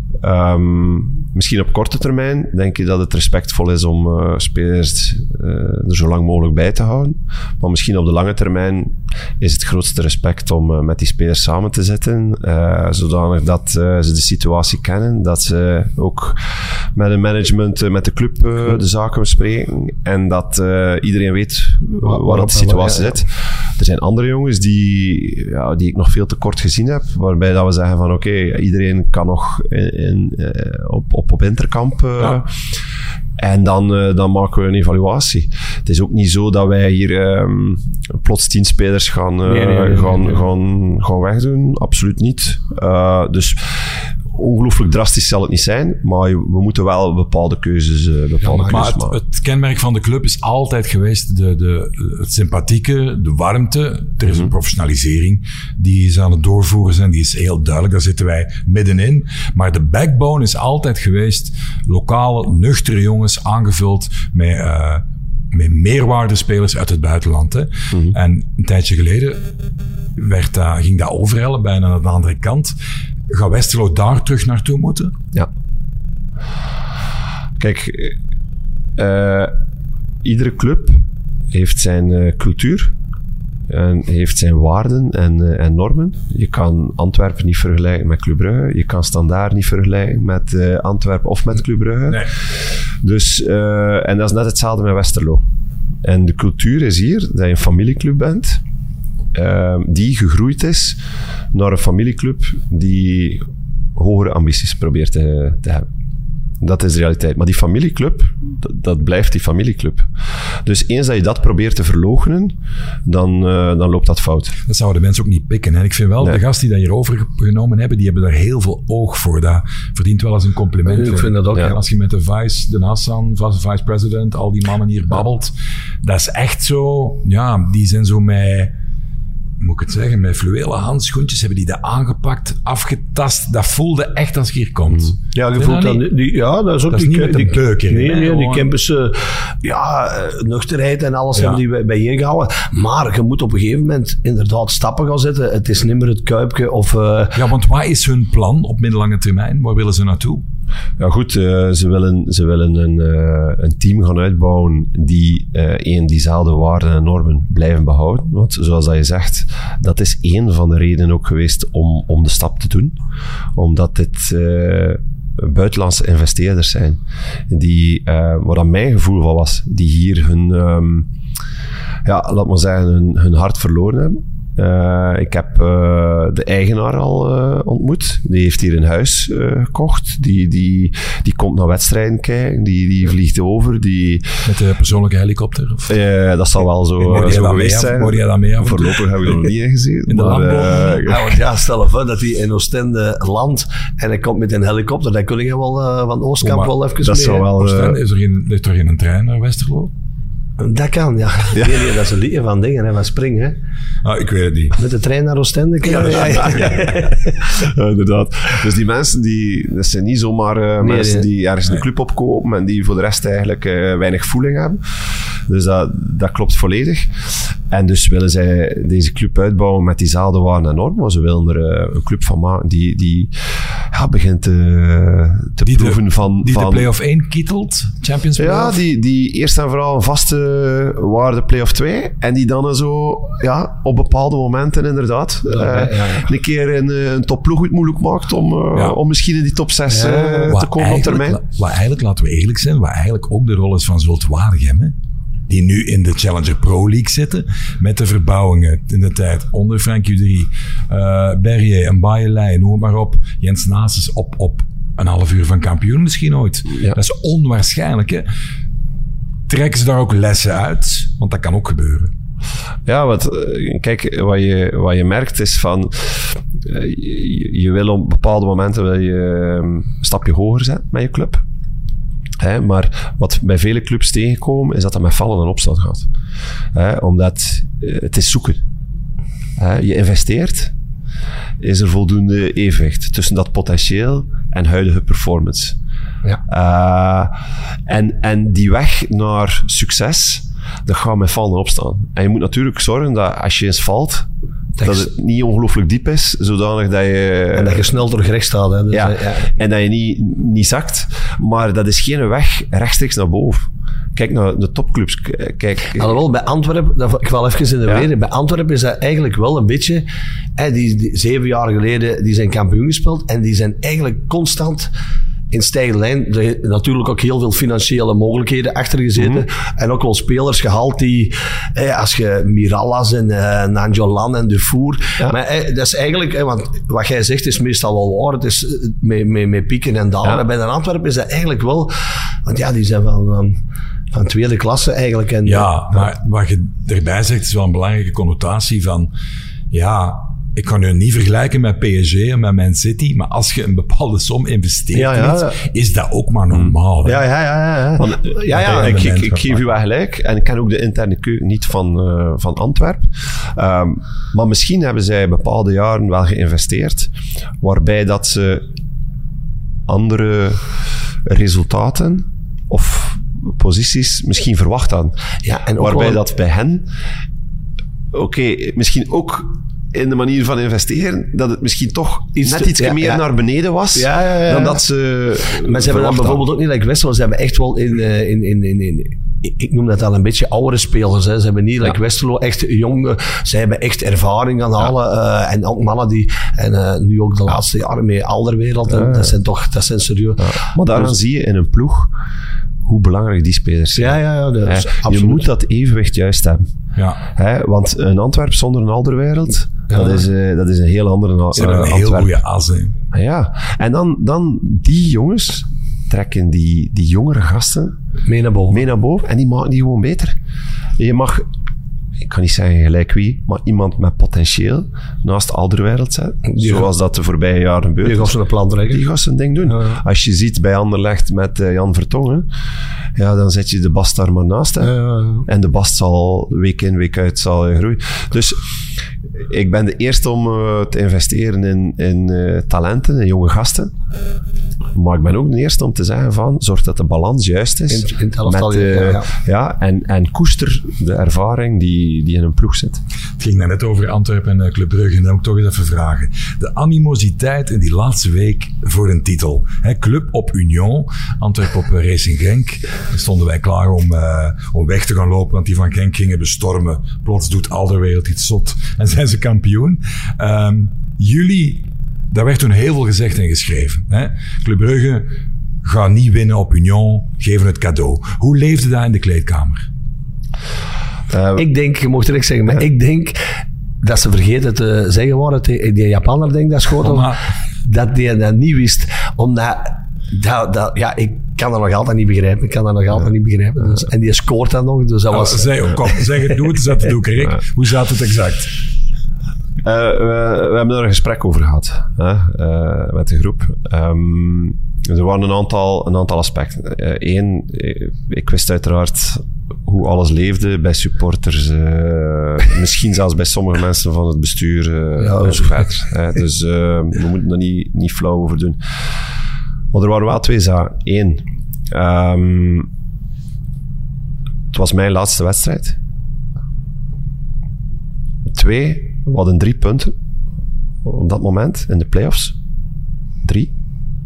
C: Um, misschien op korte termijn denk je dat het respectvol is om uh, spelers uh, er zo lang mogelijk bij te houden. Maar misschien op de lange termijn is het grootste respect om uh, met die spelers samen te zitten. Uh, zodanig dat uh, ze de situatie kennen. Dat ze ook met een management, uh, met de club uh, de zaken bespreken. En dat uh, iedereen weet waar, waar de situatie zit. Er zijn andere jongens die, ja, die ik nog veel te kort gezien heb. Waarbij dat we zeggen van oké, okay, iedereen kan nog in, in, uh, op, op, op interkamp. Uh, ja. En dan, uh, dan maken we een evaluatie. Het is ook niet zo dat wij hier um, plots tien spelers gaan, uh, nee, nee, nee, gaan, nee, nee. gaan, gaan wegdoen. Absoluut niet. Uh, dus ongelooflijk drastisch zal het niet zijn, maar we moeten wel bepaalde keuzes, uh, bepaalde
A: ja, maar
C: keuzes
A: het,
C: maken.
A: Het kenmerk van de club is altijd geweest de, de, het sympathieke, de warmte. Er is mm-hmm. een professionalisering die is aan het doorvoeren zijn, die is heel duidelijk, daar zitten wij middenin. Maar de backbone is altijd geweest lokale, nuchtere jongens, aangevuld met... Uh, met meerwaardespelers uit het buitenland. Hè. Mm-hmm. En een tijdje geleden werd dat, ging dat overhellen, bijna aan de andere kant. Gaat Westerlo daar terug naartoe moeten?
C: Ja. Kijk, uh, iedere club heeft zijn uh, cultuur en heeft zijn waarden en, uh, en normen. Je kan Antwerpen niet vergelijken met Club Brugge. Je kan Standaard niet vergelijken met uh, Antwerpen of met Club Brugge.
A: Nee.
C: Dus, uh, en dat is net hetzelfde met Westerlo. En de cultuur is hier dat je een familieclub bent, uh, die gegroeid is naar een familieclub die hogere ambities probeert te, te hebben. Dat is de realiteit. Maar die familieclub, dat, dat blijft die familieclub. Dus eens dat je dat probeert te verloochenen, dan, uh, dan loopt dat fout.
A: Dat zouden mensen ook niet pikken. Hè? Ik vind wel, nee. de gasten die dat hier overgenomen hebben, die hebben daar heel veel oog voor. Dat verdient wel eens een compliment.
B: Ik vind dat ook.
A: Ja. Als je met de vice, de Hassan, vice-president, al die mannen hier babbelt, dat is echt zo, ja, die zijn zo met... moet ik het zeggen, met fluwelen handschoentjes hebben die dat aangepakt, afgetast. Dat voelde echt als je hier komt.
B: Ja, je voelt dat, die, die, ja, dat is ook
A: dat
B: die,
A: is niet met
B: die,
A: de beuker.
B: Nee, nee,
A: nee
B: die campus, ja, nuchterheid en alles ja. hebben die bijeengehouden. Maar je moet op een gegeven moment inderdaad stappen gaan zetten. Het is niet meer het kuipje of... Uh...
A: Ja, want wat is hun plan op middellange termijn? Waar willen ze naartoe?
C: Ja goed, uh, ze willen, ze willen een, uh, een team gaan uitbouwen die uh, één, diezelfde waarden en normen blijven behouden. Want zoals dat je zegt, dat is één van de redenen ook geweest om, om de stap te doen. Omdat dit uh, buitenlandse investeerders zijn. Die, uh, wat aan mijn gevoel van was, die hier hun, um, ja, laat maar zeggen, hun, hun hart verloren hebben. Uh, ik heb uh, de eigenaar al uh, ontmoet. Die heeft hier een huis uh, gekocht. Die, die, die komt naar wedstrijden kijken. Die, die vliegt over. Die...
A: Met de persoonlijke helikopter? Of?
C: Uh, dat zal wel zo, zo geweest zijn.
A: Mocht jij dat mee af?
C: Voorlopig heb ik er nog niet in gezien.
A: In de
C: maar,
B: uh, ja, want ja, stel je voor dat hij in Oostende landt en hij komt met een helikopter. Dan kun je wel uh, van Oostkamp oh, wel even
C: dat mee. Wel, uh,
A: Oostende, is er geen, is er geen trein naar Westerlo?
B: Dat kan, ja. ja. Nee, nee, dat is een liedje van dingen, hè, van Spring. Hè.
A: Ah, ik weet het niet.
B: Met de trein naar Oostende. Ja, ja, ja.
C: ja, inderdaad. Dus die mensen, die, dat zijn niet zomaar uh, nee, mensen nee. die ergens nee. een club opkopen en die voor de rest eigenlijk uh, weinig voeling hebben. Dus dat, dat klopt volledig. En dus willen zij deze club uitbouwen met diezelfde waarden en normen, maar ze willen er uh, een club van maken die, die ja, begint te, te
A: die
C: proeven
A: de,
C: van...
A: Die
C: van,
A: de play-off één kietelt, Champions
C: Ja, die, die eerst en vooral een vaste waarde play-off twee en die dan zo, ja, op bepaalde momenten inderdaad ja, uh, ja, ja. een keer een, een topploeg het moeilijk maakt om, uh, ja. om misschien in die top zes ja, uh, te komen op termijn.
A: Wat eigenlijk, laten we eerlijk zijn, wat eigenlijk ook de rol is van Zulte Waregem, hè? Die nu in de Challenger Pro League zitten, met de verbouwingen in de tijd onder Frank Udry, uh, Berrier, en Bayelij, noem het maar op. Jens Naas op, op een half uur van kampioen misschien ooit. Ja. Dat is onwaarschijnlijk, hè. Trekken ze daar ook lessen uit? Want dat kan ook gebeuren.
C: Ja, wat, kijk, wat je, wat je merkt is van, je, je wil op bepaalde momenten wil je een stapje hoger zetten met je club. He, maar wat bij vele clubs tegenkomen, is dat dat met vallen en opstaan gaat. He, omdat uh, het is zoeken. He, je investeert, is er voldoende evenwicht tussen dat potentieel en huidige performance. Ja. Uh, en, en die weg naar succes, dat gaat met vallen en opstaan. En je moet natuurlijk zorgen dat als je eens valt, dat het niet ongelooflijk diep is, zodanig dat je...
B: En dat je snel door recht staat. Hè? Dus
C: ja, ja, en dat je niet, niet zakt. Maar dat is geen weg rechtstreeks naar boven. Kijk naar de topclubs. Kijk.
B: Alhoewel, bij Antwerpen, dat ik wel even in de weer, ja. bij Antwerpen is dat eigenlijk wel een beetje... Hè, die, die, zeven jaar geleden, die zijn kampioen gespeeld en die zijn eigenlijk constant... in stijgende lijn, er natuurlijk ook heel veel financiële mogelijkheden achter gezeten. Mm-hmm. En ook wel spelers gehaald die, eh, als je Mirallas en uh, Nanjolan en Dufour. Ja. Maar eh, dat is eigenlijk, eh, want wat jij zegt is meestal wel waar. Het is uh, met, met, met pieken en dalen. Ja. Maar bij de Antwerpen is dat eigenlijk wel, want ja, die zijn wel van, van tweede klasse eigenlijk. En,
A: ja, uh, maar wat je erbij zegt is wel een belangrijke connotatie van, ja, ik kan je niet vergelijken met P S G en met Man City, maar als je een bepaalde som investeert, ja, ja, ja. is dat ook maar normaal.
B: Ja, ja, ja. ja.
C: Want, ja, ja ik, ik, ik geef u wel gelijk. En ik ken ook de interne keuken niet van, uh, van Antwerpen. Um, maar misschien hebben zij bepaalde jaren wel geïnvesteerd, waarbij dat ze andere resultaten of posities misschien verwacht hadden. Ja, en waarbij wel... dat bij hen, oké, okay, misschien ook in de manier van investeren, dat het misschien toch
B: Iets
C: net
B: te-
C: iets
B: ja,
C: meer
B: ja.
C: naar beneden was,
B: Ja, ja, ja.
C: dan dat ze
B: Maar ze hebben dan bijvoorbeeld ook niet, like Westerlo, ze hebben echt wel in, uh, in, in, in, in ik ik noem dat al een beetje oudere spelers. Hè. Ze hebben niet, like
C: Ja.
B: Westerlo, echt jonge, ze hebben echt ervaring aan halen. Ja. Uh, en ook mannen die, en uh, nu ook de laatste jaren met Alderwereld, ja, ja. dat zijn toch, dat zijn serieus. Ja.
C: Maar daaraan dus, zie je in een ploeg hoe belangrijk die spelers zijn.
B: Ja, ja, ja. Dat is
C: Hè, je moet dat evenwicht juist hebben.
A: Ja.
C: Hè, want een Antwerp zonder een Alderwereld, ja. dat, is, uh, dat is een heel andere uh,
A: Ze hebben een heel goede as, hè.
C: Ja, en dan, dan die jongens trekken die, die jongere gasten
B: mee naar boven.
C: mee naar boven en die maken die gewoon beter. Je mag, ik kan niet zeggen gelijk wie, maar iemand met potentieel naast Alderwereld zetten, die zoals gaat, dat de voorbije jaren gebeurd is.
B: Die gaat zijn plan trekken.
C: Die gaat zijn ding doen. Ja. Als je ziet bij Anderlecht met uh, Jan Vertongen, ja, dan zet je de Bast daar maar naast. Hè. Ja, ja. En de Bast zal week in, week uit zal groeien. Dus ik ben de eerste om uh, te investeren in, in uh, talenten, in jonge gasten. Maar ik ben ook de eerste om te zeggen van, zorg dat de balans juist is.
B: In, in het elftal,
C: met, uh,
B: ja, ja.
C: ja, en, en koester de ervaring die, die in een ploeg zit.
A: Het ging net over Antwerpen en Club Brugge. En dan moet ik toch eens even vragen. De animositeit in die laatste week voor een titel. He, Club op Union, Antwerpen op Racing Genk. Dan stonden wij klaar om, uh, om weg te gaan lopen, want die van Genk gingen bestormen. Plots doet Alderwereld iets zot en zijn ze kampioen. Um, jullie... Daar werd toen heel veel gezegd en geschreven. Hè? Club Brugge gaat niet winnen op Union, geven het cadeau. Hoe leefde dat in de kleedkamer?
B: Uh, ik denk, je mocht direct zeggen, maar ja. ik denk dat ze vergeten te zeggen waren, die Japaner denk dat schoot, oh, dat die dat niet wist. Omdat, dat, dat, ja, ik kan dat nog altijd niet begrijpen. Ik kan dat nog altijd ja. niet begrijpen. Dus, en die scoort dan nog. Dus dat was,
A: oh, zeg, oh, kom, zeg het, doe het, zet het doek, Rick. Ja. Hoe zat het exact?
C: Uh, we, we hebben er een gesprek over gehad hè, uh, met de groep. Um, er waren een aantal, een aantal aspecten. Eén, uh, ik wist uiteraard hoe alles leefde bij supporters. Uh, misschien zelfs bij sommige mensen van het bestuur uh, ja, en zo verder. Uh, dus uh, we moeten er niet, niet flauw over doen. Maar er waren wel twee zaken. Eén, um, het was mijn laatste wedstrijd. Twee, we hadden drie punten op dat moment in de playoffs. Drie.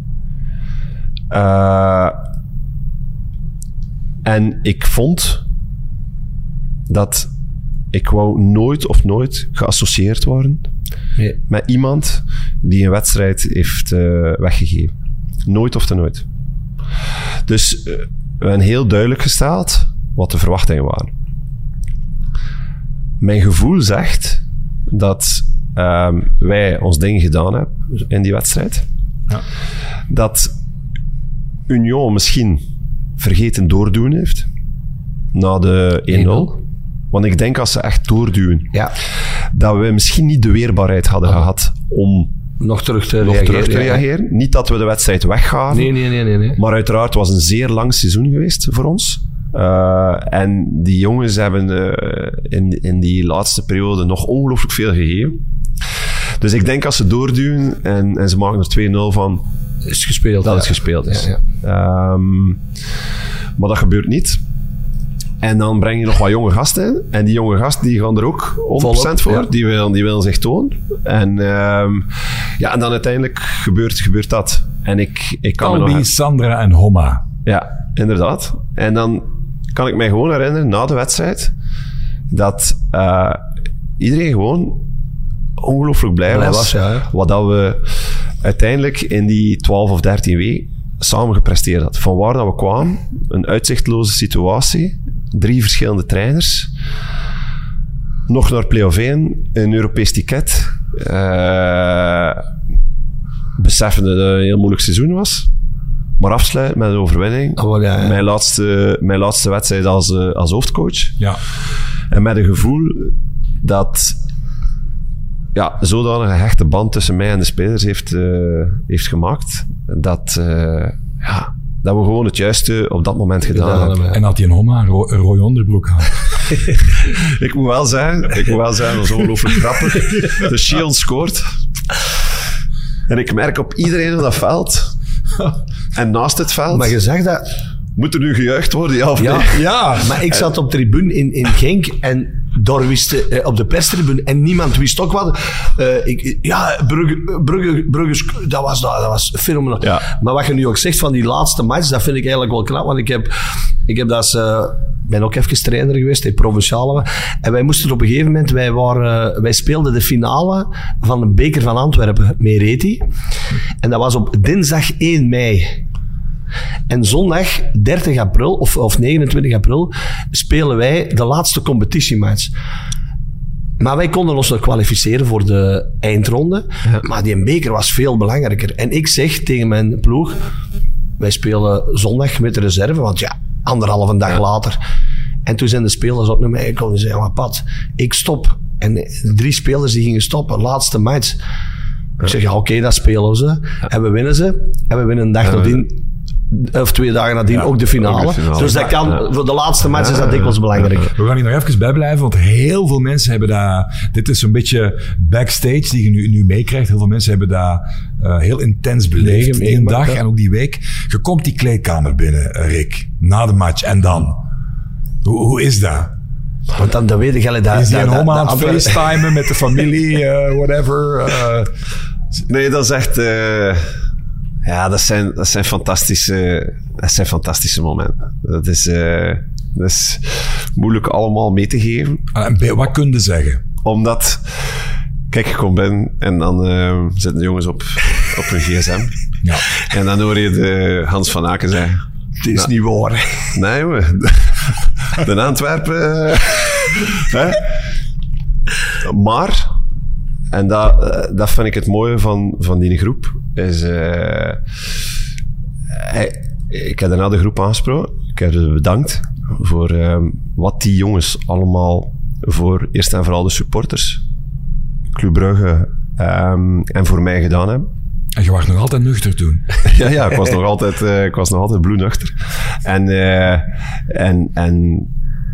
C: Uh, en ik vond dat ik wou nooit of nooit geassocieerd worden nee. met iemand die een wedstrijd heeft uh, weggegeven. Nooit of te nooit. Dus uh, we hebben heel duidelijk gesteld wat de verwachtingen waren. Mijn gevoel zegt dat um, wij ons ding gedaan hebben in die wedstrijd. Ja. Dat Union misschien vergeten doordoen heeft na de één nul. Want ik denk als ze echt doorduwen, ja. dat we misschien niet de weerbaarheid hadden ah. gehad om
B: nog terug te
C: nog
B: reageren.
C: Terug te reageren. Ja. Niet dat we de wedstrijd weggaan.
B: Nee, nee, nee, nee, nee.
C: Maar uiteraard was het een zeer lang seizoen geweest voor ons. Uh, en die jongens hebben uh, in, in die laatste periode nog ongelooflijk veel gegeven. Dus ik denk als ze doorduwen en, en ze maken er twee nul van,
B: is gespeeld,
C: dat
B: ja.
C: het gespeeld is.
B: Ja, ja.
C: Um, maar dat gebeurt niet. En dan breng je nog wat jonge gasten in. En die jonge gasten die gaan er ook honderd procent voor. Ja. Die, willen, die willen zich tonen. En, um, ja, en dan uiteindelijk gebeurt, gebeurt dat. En ik, ik kan
A: Albi,
C: me nog...
A: Sandra en Homa.
C: Ja, inderdaad. En dan kan ik mij gewoon herinneren, na de wedstrijd, dat uh, iedereen gewoon ongelooflijk blij, blij was. was ja, wat dat we uiteindelijk in die twaalf of dertien weken samen gepresteerd hadden. Van waar dat we kwamen, een uitzichtloze situatie, drie verschillende trainers, nog naar play-off één, een Europees ticket, uh, beseffende dat het een heel moeilijk seizoen was. Maar afsluiten met een overwinning.
B: Oh, ja, ja.
C: Mijn, laatste, mijn laatste wedstrijd als, uh, als hoofdcoach.
A: Ja.
C: En met een gevoel dat ja, zodanig een hechte band tussen mij en de spelers heeft, uh, heeft gemaakt. Dat, uh, ja, dat we gewoon het juiste op dat moment gedaan, gedaan hebben.
A: En had hij een Homa een, ro- een rode onderbroek aan?
C: ik moet wel zeggen, ik moet wel zeggen, dat is ongelooflijk grappig. De Shield scoort. En ik merk op iedereen op dat veld... En naast het veld...
B: Maar je zegt dat...
C: Moet er nu gejuicht worden, ja of
B: Ja,
C: nee?
B: ja, maar ik zat op tribune in, in Genk en daar wist, uh, op de perstribune en niemand wist ook wat. Uh, ik, ja, Brugge, Brugge, Brugge, dat was, dat was fenomenaal.
C: Ja.
B: Maar wat je nu ook zegt van die laatste match, dat vind ik eigenlijk wel knap, want ik heb, ik heb dat, uh, ben ook even trainer geweest in Provinciale. En wij moesten op een gegeven moment, wij, waren, wij speelden de finale van de beker van Antwerpen, Mereti. En dat was op dinsdag één mei. En zondag dertig april, of, of negenentwintig april, spelen wij de laatste competitiematch. Maar wij konden ons nog kwalificeren voor de eindronde. Ja. Maar die beker was veel belangrijker. En ik zeg tegen mijn ploeg, wij spelen zondag met de reserve, want ja, anderhalve dag ja. later. En toen zijn de spelers ook naar mij gekomen en zeiden, maar Pat, ik stop. En drie spelers die gingen stoppen, laatste match. Ik zeg, ja oké, okay, dat spelen ze. Ja. En we winnen ze. En we winnen een dag ja, nadien, of twee dagen nadien, ja, ook de finale. Ook de finale. Dus dat kan, ja. voor de laatste match is dat dikwijls belangrijk.
A: We gaan hier nog even bij blijven, want heel veel mensen hebben daar... Dit is zo'n beetje backstage die je nu, nu meekrijgt. Heel veel mensen hebben daar uh, heel intens beleefd. Die dag en ook die week. Je komt die kleedkamer binnen, Rick, na de match. En dan? Hoe, hoe is dat?
B: Want dan, dan weet ik dat...
A: Is die een home aan het facetimen met de familie, uh, whatever? Uh,
C: nee, dat is echt... Uh, ja, dat zijn, dat zijn fantastische... Dat zijn fantastische momenten. Dat is, uh, dat is moeilijk allemaal mee te geven.
A: Uh, wat kun je zeggen?
C: Omdat... Kijk, ik kom binnen en dan uh, zitten de jongens op, op hun gsm. Ja. En dan hoor je de Hans van Aken zeggen...
B: Het is nou, niet waar.
C: Nee, jongen. De Antwerpen... Uh, hè? Maar... En dat, dat vind ik het mooie van, van die groep. Is, uh, ik heb daarna de groep aangesproken. Ik heb ze bedankt voor uh, wat die jongens allemaal voor eerst en vooral de supporters, Club Brugge um, en voor mij gedaan hebben.
A: En je was nog altijd nuchter toen.
C: ja, ja, ik was nog altijd, uh, ik was nog altijd bloednuchter. En, uh, en, en,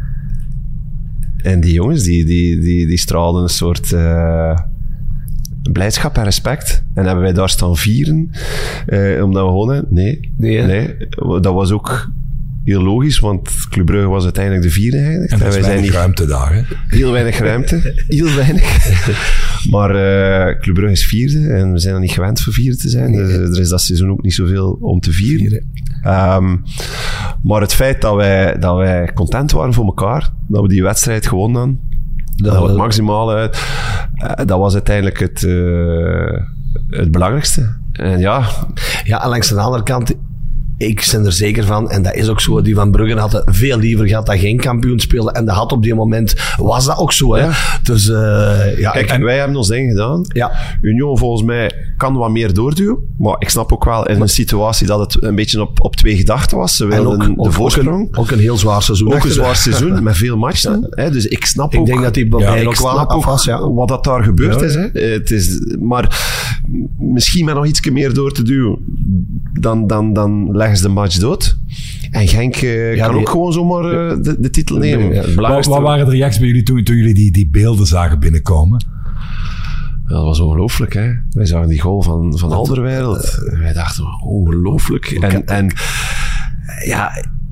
C: en die jongens, die, die, die, die straalden een soort uh, blijdschap en respect. En hebben wij daar staan vieren, uh, omdat we wonnen? Nee.
B: Nee,
C: nee. Dat was ook heel logisch, want Club Brugge was uiteindelijk de vierde eigenlijk.
A: En er is weinig niet... ruimte daar, hè?
C: Heel weinig ruimte. Heel weinig. Maar uh, Club Brugge is vierde en we zijn er niet gewend voor vierde te zijn. Nee. Dus er is dat seizoen ook niet zoveel om te vieren. Um, maar het feit dat wij, dat wij content waren voor elkaar, dat we die wedstrijd gewonnen hadden, dat we het maximale uit, uh, dat was uiteindelijk het, uh, het belangrijkste. En ja...
B: Ja, en langs de andere kant... Ik ben er zeker van, en dat is ook zo, die van Brugge hadden veel liever gehad dat geen kampioen speelde. En dat had op die moment, was dat ook zo. Hè? Ja. Dus, uh, ja,
C: Kijk, en wij hebben ons ding gedaan.
B: Ja.
C: Union volgens mij kan wat meer doorduwen. Maar ik snap ook wel in een situatie dat het een beetje op, op twee gedachten was. Ze wilden ook, de
B: ook,
C: voorsprong.
B: Ook een, ook een heel zwaar seizoen.
C: Ook een zwaar seizoen, met veel matchen. Hè? Dus ik snap
B: ik
C: ook...
B: Ik denk dat die
C: ja,
B: ook wel
C: ook
B: was, ja.
C: wat dat daar gebeurd
B: ja.
C: is, hè? Het is. Maar misschien met nog iets meer door te duwen, dan, dan, dan leggen ze de match dood. En Genk uh, ja, kan die, ook gewoon zomaar uh, de, de titel nemen. Ja,
A: wat, wat waren de reacties bij jullie toen, toen jullie die, die beelden zagen binnenkomen?
C: Ja, dat was ongelooflijk, hè. Wij zagen die goal van, van Alderweireld. Uh, wij dachten, ongelooflijk. En, en ja,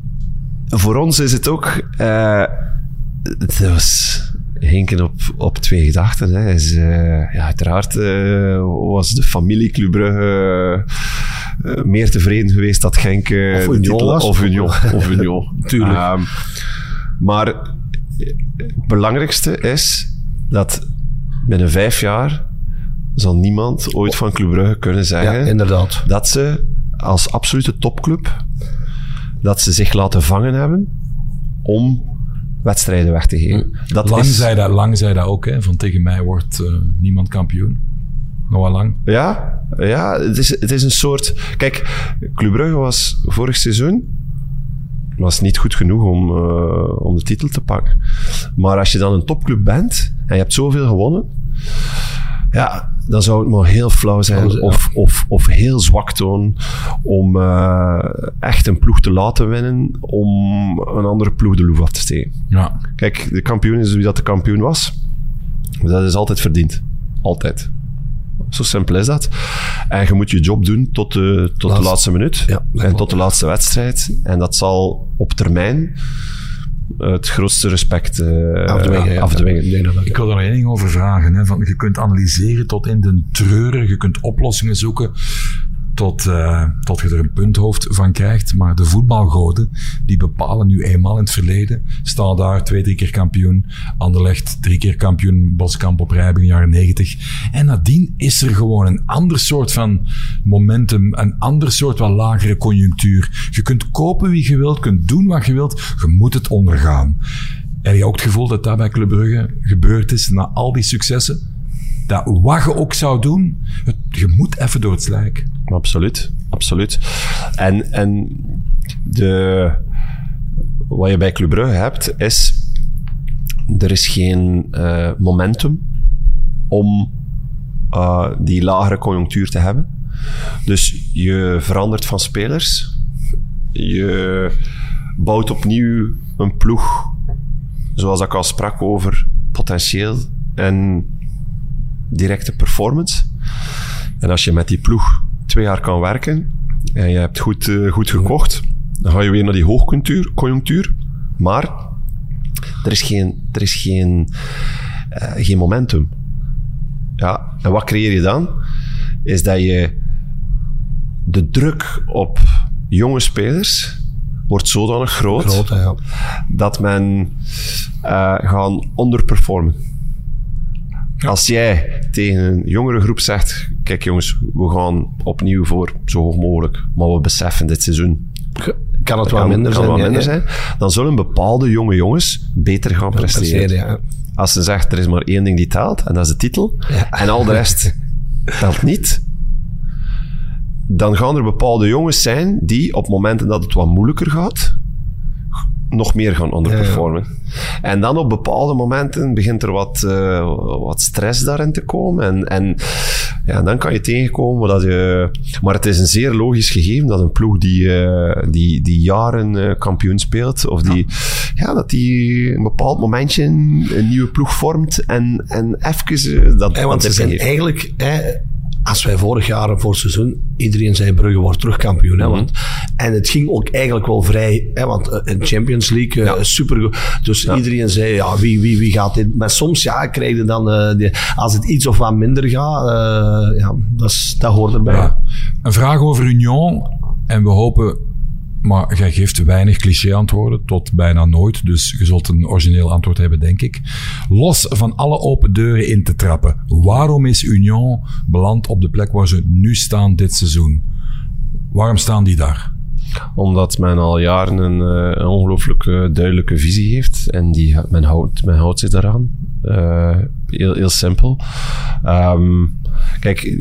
C: voor ons is het ook... Uh, het was... hinken op, op twee gedachten. Hè. Is, uh, ja, uiteraard uh, was de familie Club Brugge uh, meer tevreden geweest dat Genk uh,
B: of Union
C: titel,
B: was.
C: Of Union. Of Union.
B: Tuurlijk.
C: Um, maar het belangrijkste is dat binnen vijf jaar zal niemand ooit van Club Brugge kunnen zeggen
B: ja, inderdaad.
C: dat ze als absolute topclub dat ze zich laten vangen hebben om wedstrijden weg te geven. Dat
A: lang,
C: is...
A: zei dat, lang zei dat ook, hè, van tegen mij wordt uh, niemand kampioen. Nog wel lang.
C: Ja, ja het, is, het is een soort... Kijk, Club Brugge was vorig seizoen was niet goed genoeg om, uh, om de titel te pakken. Maar als je dan een topclub bent en je hebt zoveel gewonnen, ja, dan zou het maar heel flauw zijn oh, ja. of, of, of heel zwak tonen om uh, echt een ploeg te laten winnen om een andere ploeg de loef af te steken.
A: Ja.
C: Kijk, de kampioen is wie dat de kampioen was. Dat is altijd verdiend. Altijd. Zo simpel is dat. En je moet je job doen tot de, tot Laatst. de laatste minuut.
B: Ja,
C: en tot de laatste wedstrijd. En dat zal op termijn het grootste respect uh, afdwingen. Ja, afdwingen.
A: Ja. Ik wil er nog één ding over vragen. Hè, van, je kunt analyseren tot in de treuren. Je kunt oplossingen zoeken. Tot, uh, tot je er een punthoofd van krijgt. Maar de voetbalgoden, die bepalen nu eenmaal in het verleden. Staan daar twee, drie keer kampioen. Anderlecht, drie keer kampioen. Boskamp op Rijp in de jaren negentig. En nadien is er gewoon een ander soort van momentum. Een ander soort wat lagere conjunctuur. Je kunt kopen wie je wilt. kunt doen wat je wilt. Je moet het ondergaan. Heb je ook het gevoel dat dat bij Club Brugge gebeurd is na al die successen? Dat wat je ook zou doen, het, je moet even door het slijk.
C: Absoluut, absoluut. En, en de, wat je bij Club Brugge hebt, is er is geen uh, momentum om uh, die lagere conjunctuur te hebben. Dus je verandert van spelers. Je bouwt opnieuw een ploeg, zoals ik al sprak over potentieel en directe performance. En als je met die ploeg twee jaar kan werken en je hebt goed, uh, goed gekocht, dan ga je weer naar die hoogconjunctuur. Conjunctuur, maar er is geen, er is geen, uh, geen momentum. Ja, en wat creëer je dan? Is dat je de druk op jonge spelers wordt zodanig groot,
B: groot ja.
C: dat men uh, gaan underperformen. Ja. Als jij tegen een jongere groep zegt, kijk jongens, we gaan opnieuw voor zo hoog mogelijk, maar we beseffen dit seizoen
B: kan het wel minder,
C: kan
B: zijn,
C: wel minder
B: ja,
C: zijn, dan zullen bepaalde jonge jongens beter gaan presteren.
B: presteren ja.
C: Als ze zegt, er is maar één ding die telt, en dat is de titel, ja. en al de rest telt niet, dan gaan er bepaalde jongens zijn die op momenten dat het wat moeilijker gaat, nog meer gaan underperformen. Ja, ja. En dan op bepaalde momenten begint er wat, uh, wat stress daarin te komen. En, en ja, dan kan je tegenkomen dat je... Maar het is een zeer logisch gegeven dat een ploeg die, uh, die, die jaren uh, kampioen speelt, of die, ja. ja, dat die een bepaald momentje een nieuwe ploeg vormt en, en even... Uh, dat,
B: ja, want ze zijn heeft. eigenlijk... Hè, als wij vorig jaar voor het seizoen, iedereen zei Brugge wordt terugkampioen. Mm-hmm. Hè, want, en het ging ook eigenlijk wel vrij, hè, want in Champions League, ja. uh, supergoed. Dus ja. iedereen zei, ja, wie, wie, wie gaat dit? Maar soms, ja, krijg je dan, uh, die, als het iets of wat minder gaat, uh, ja, dat, is, dat hoort erbij. Ja.
A: Een vraag over Union, en we hopen... Maar jij geeft weinig cliché-antwoorden, tot bijna nooit. Dus je zult een origineel antwoord hebben, denk ik. Los van alle open deuren in te trappen. Waarom is Union beland op de plek waar ze nu staan dit seizoen? Waarom staan die daar?
C: Omdat men al jaren een, een ongelooflijk duidelijke visie heeft. En die, men, houdt, men houdt zich daaraan. Uh, heel, heel simpel. Um, kijk,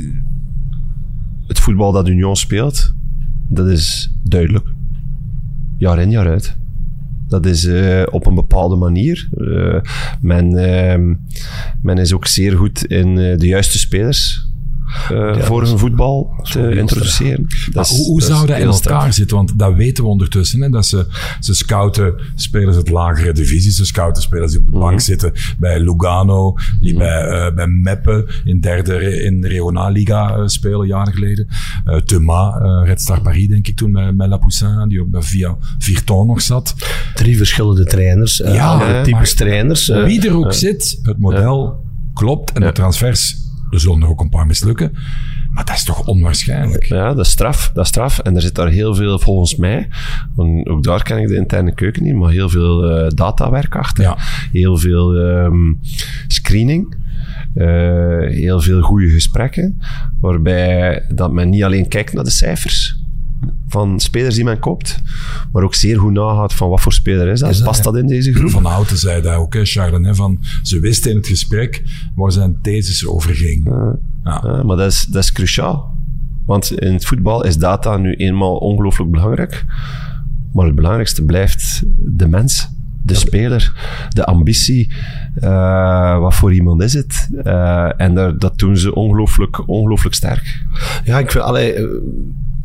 C: het voetbal dat Union speelt... Dat is duidelijk. Jaar in, jaar uit. Dat is uh, op een bepaalde manier. Uh, men, uh, men is ook zeer goed in uh, de juiste spelers uh, ja, voor hun voetbal te introduceren.
A: Dat is, hoe hoe dat zou dat in elkaar sterk. zitten? Want dat weten we ondertussen. Hè, dat ze, ze scouten spelers uit lagere divisies. Ze scouten spelers die op de bank mm-hmm. zitten. Bij Lugano, die mm-hmm. bij, uh, bij Meppe in derde in de Regionalliga uh, spelen, jaren geleden. Uh, Thomas, uh, Red Star Paris, denk ik toen, met, met Lapoussin, die ook bij Via Virton nog zat.
B: Drie verschillende trainers. Uh, ja, andere types trainers. Uh,
A: wie er ook uh, zit, het model uh, klopt. En ja. de transfers, er zullen er ook een paar mislukken. Maar dat is toch onwaarschijnlijk?
C: Ja, dat is straf. Dat is straf. En er zit daar heel veel, volgens mij, want ook daar ken ik de interne keuken niet, maar heel veel uh, datawerk achter. Ja. Heel veel um, screening. Uh, heel veel goede gesprekken. Waarbij dat men niet alleen kijkt naar de cijfers van spelers die men koopt, maar ook zeer goed nagaat van wat voor speler is dat. Is dat Past ja. dat in deze groep?
A: Van Houten zei dat ook, hè, Charles, hè, van ze wisten in het gesprek waar zijn thesis over ging.
C: Ja. Ja. Ja, maar dat is, dat is cruciaal. Want in het voetbal is data nu eenmaal ongelooflijk belangrijk. Maar het belangrijkste blijft de mens, de speler, de ambitie. Uh, wat voor iemand is het? Uh, en daar, dat doen ze ongelooflijk, ongelooflijk sterk.
B: Ja, ik vind... Allee, uh,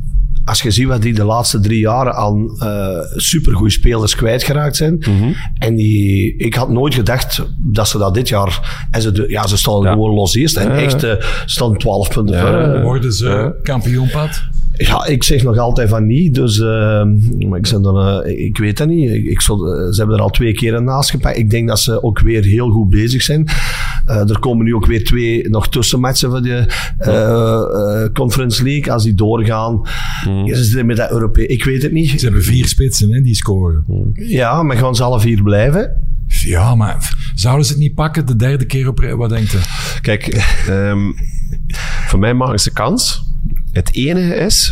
B: als je ziet wat die de laatste drie jaren aan uh, supergoeie spelers kwijtgeraakt zijn. Mm-hmm. En die, ik had nooit gedacht dat ze dat dit jaar... En ze, ja, ze staan ja. gewoon los eerst. En ja. echt uh, staan twaalf punten
A: ja.
B: voor. Uh,
A: Worden ze uh, kampioenpad?
B: Ja, ik zeg nog altijd van niet. Dus, uh, maar ik, dan, uh, ik weet dat niet. Ik, ik zal, uh, ze hebben er al twee keer naast gepakt. Ik denk dat ze ook weer heel goed bezig zijn. Uh, er komen nu ook weer twee nog tussenmatchen voor de uh, uh, Conference League. Als die doorgaan. Mm. Ja, ze zitten met dat Europees. Ik weet het niet.
A: Ze hebben vier spitsen hè, die scoren.
B: Ja, maar gaan ze alle vier blijven?
A: Ja, maar zouden ze het niet pakken de derde keer op rij? Wat denkt u?
C: Kijk, um, voor mij maken ze kans. Het enige is,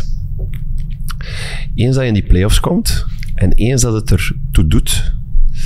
C: eens dat je in die play-offs komt en eens dat het ertoe doet,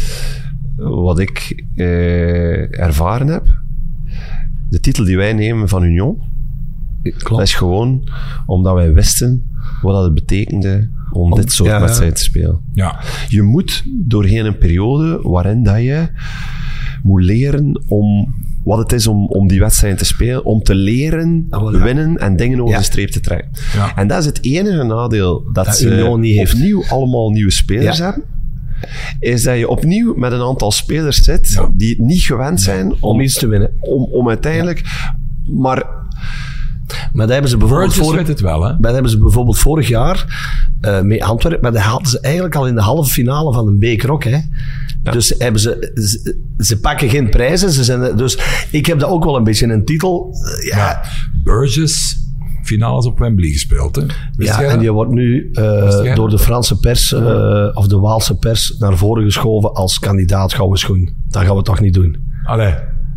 C: wat ik eh, ervaren heb, de titel die wij nemen van Union, Klopt. dat is gewoon omdat wij wisten wat dat het betekende om, om dit soort ja, wedstrijden te spelen.
A: Ja.
C: Je moet doorheen een periode waarin dat je moet leren om wat het is om, om die wedstrijden te spelen, om te leren oh, ja. winnen en dingen over ja. de streep te trekken. Ja. En dat is het enige nadeel dat, dat ze niet heeft. opnieuw allemaal nieuwe spelers ja. hebben, is dat je opnieuw met een aantal spelers zit ja. die het niet gewend zijn om,
B: om iets te winnen.
C: Om, om uiteindelijk... Ja. Maar...
B: Maar dat hebben ze bijvoorbeeld,
A: vorig, het wel, hè?
B: dat hebben ze bijvoorbeeld vorig jaar uh, met Antwerpen, maar dat hadden ze eigenlijk al in de halve finale van een beker ook, hè. Ja. Dus hebben ze, ze, ze pakken geen prijzen. Ze zijn, dus ik heb dat ook wel een beetje een titel. Uh, ja. ja,
A: Burgess, finales op Wembley gespeeld. Hè?
B: Ja, en die wordt nu uh, door de Franse pers, uh, ja. of de Waalse pers, naar voren geschoven als kandidaat gouden schoen. Dat gaan we toch niet doen.
A: Allee.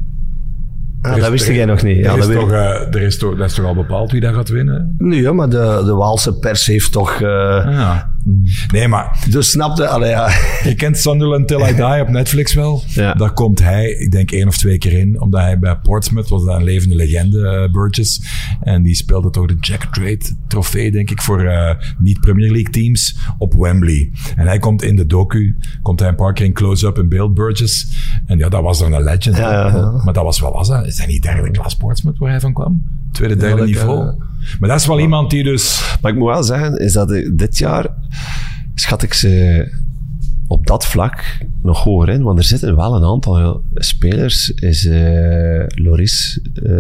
B: Ah, dat wist jij nog niet.
A: Er,
B: ja,
A: is
B: dat,
A: toch, uh, er is toch, dat is toch al bepaald wie dat gaat winnen?
B: Nee, ja, maar de, de Waalse pers heeft toch... Uh,
A: ja. Nee, maar...
B: Dus snapte... Allee, ja.
A: Je kent Sunderland Till I Die op Netflix wel.
C: Ja.
A: Daar komt hij, ik denk één of twee keer in, omdat hij bij Portsmouth was dat een levende legende, uh, Burgess. En die speelde toch de Jack Trade trofee, denk ik, voor uh, niet-Premier League teams op Wembley. En hij komt in de docu, komt hij een paar keer in close-up in beeld, Burgess. En ja, dat was dan een legend.
B: Ja, ja, ja.
A: Maar dat was wel, was dat? Is dat niet derde klas Portsmouth waar hij van kwam? Tweede, derde ja, niveau. Uh, maar dat is wel ja. iemand die dus...
C: Maar ik moet wel zeggen, is dat dit jaar schat ik ze op dat vlak nog hoger in, want er zitten wel een aantal spelers. Is uh, Loris, uh,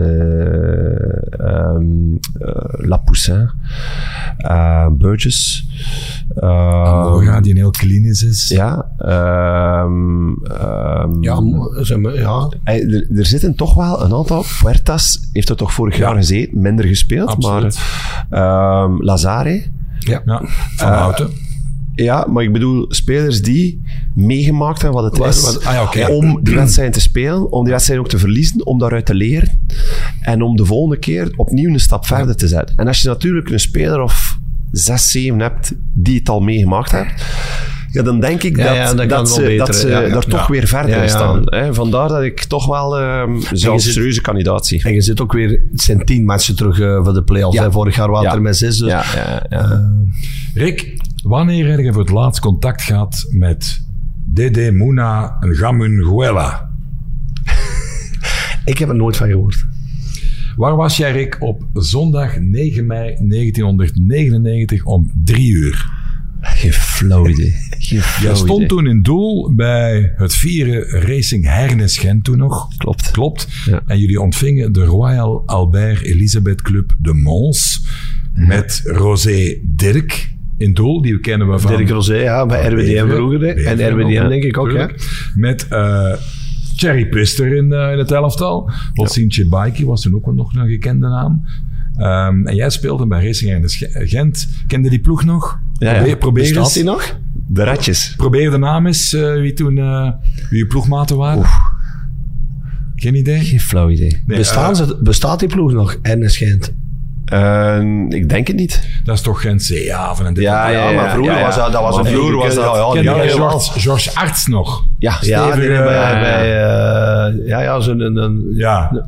C: um, uh, Lapoussin, uh, Burgess. Uh,
A: Amora, die een heel klinisch is.
C: Ja. Um, um,
B: ja, ja.
C: Er, er zitten toch wel een aantal. Puertas heeft er toch vorig ja. jaar gezeten, minder gespeeld.
A: Absoluut.
C: Maar um, Lazare.
A: Ja, ja. Van uh, Houten.
C: Ja, maar ik bedoel, spelers die meegemaakt hebben wat het wat, is
A: wat, ah ja, okay.
C: om die wedstrijd te spelen, om die wedstrijd ook te verliezen, om daaruit te leren en om de volgende keer opnieuw een stap ja. verder te zetten. En als je natuurlijk een speler of zes, zeven hebt die het al meegemaakt heeft, ja, dan denk ik ja, dat, ja, dat, dat ze, dat ze ja, ja. daar toch ja. weer verder ja, ja. staan. Hè? Vandaar dat ik toch wel uh, zo'n serieuze kandidaat zie.
B: En je zit ook weer, het zijn tien matchen terug uh, voor de play-offs. Ja. Vorig jaar waren ja. er met zes. Dus,
C: ja, ja, ja. Uh,
A: Rick, wanneer heb je voor het laatst contact gehad met Dede Mouna Ngamunguela?
B: Ik heb er nooit van gehoord.
A: Waar was jij, Rick, op zondag negen mei negentienhonderdnegenennegentig om drie uur?
C: Geen flauw idee. Geen flauw
A: Jij stond
C: idee.
A: toen in doel bij het vieren Racing Hernes Gent toen nog.
C: Klopt.
A: Klopt.
C: Ja.
A: En jullie ontvingen de Royal Albert Elisabeth Club de Mons ja. met Rosé Dirk in doel, die kennen we van...
B: Dirk Rosé, ja, bij R W D M vroeger. En R W D M denk ik ook, ja.
A: Met uh, Thierry Pister in, uh, in het elftal. Wassine ja. Chibaiki was toen ook nog een gekende naam. Um, en jij speelde bij Racing Hernes Gent. Kende die ploeg nog?
C: Ja, ja.
A: Probeer, probeer
B: Bestaat
A: eens.
B: die nog?
C: De Ratjes.
A: Probeer de naam eens, uh, wie toen uh, wie je ploegmaten waren.
C: Oef.
A: Geen idee?
C: Geen flauw idee.
A: Nee,
B: Bestaan
A: uh,
B: ze, bestaat die ploeg nog, Hernes Gent?
C: Uh, ik denk het niet.
A: Dat is toch Gent Zeehaven en dit.
C: Ja, ja, ja,
B: maar vroeger
C: ja, ja.
B: was dat, dat was
C: maar
B: een
C: vroeger was dat, ja,
A: Ken
C: ja,
A: je
C: ja,
A: George, George Arts nog?
C: Ja,
B: ja,
C: Steven,
B: die
C: uh,
B: bij, bij uh, ja, ja, zo'n een, een,
A: ja.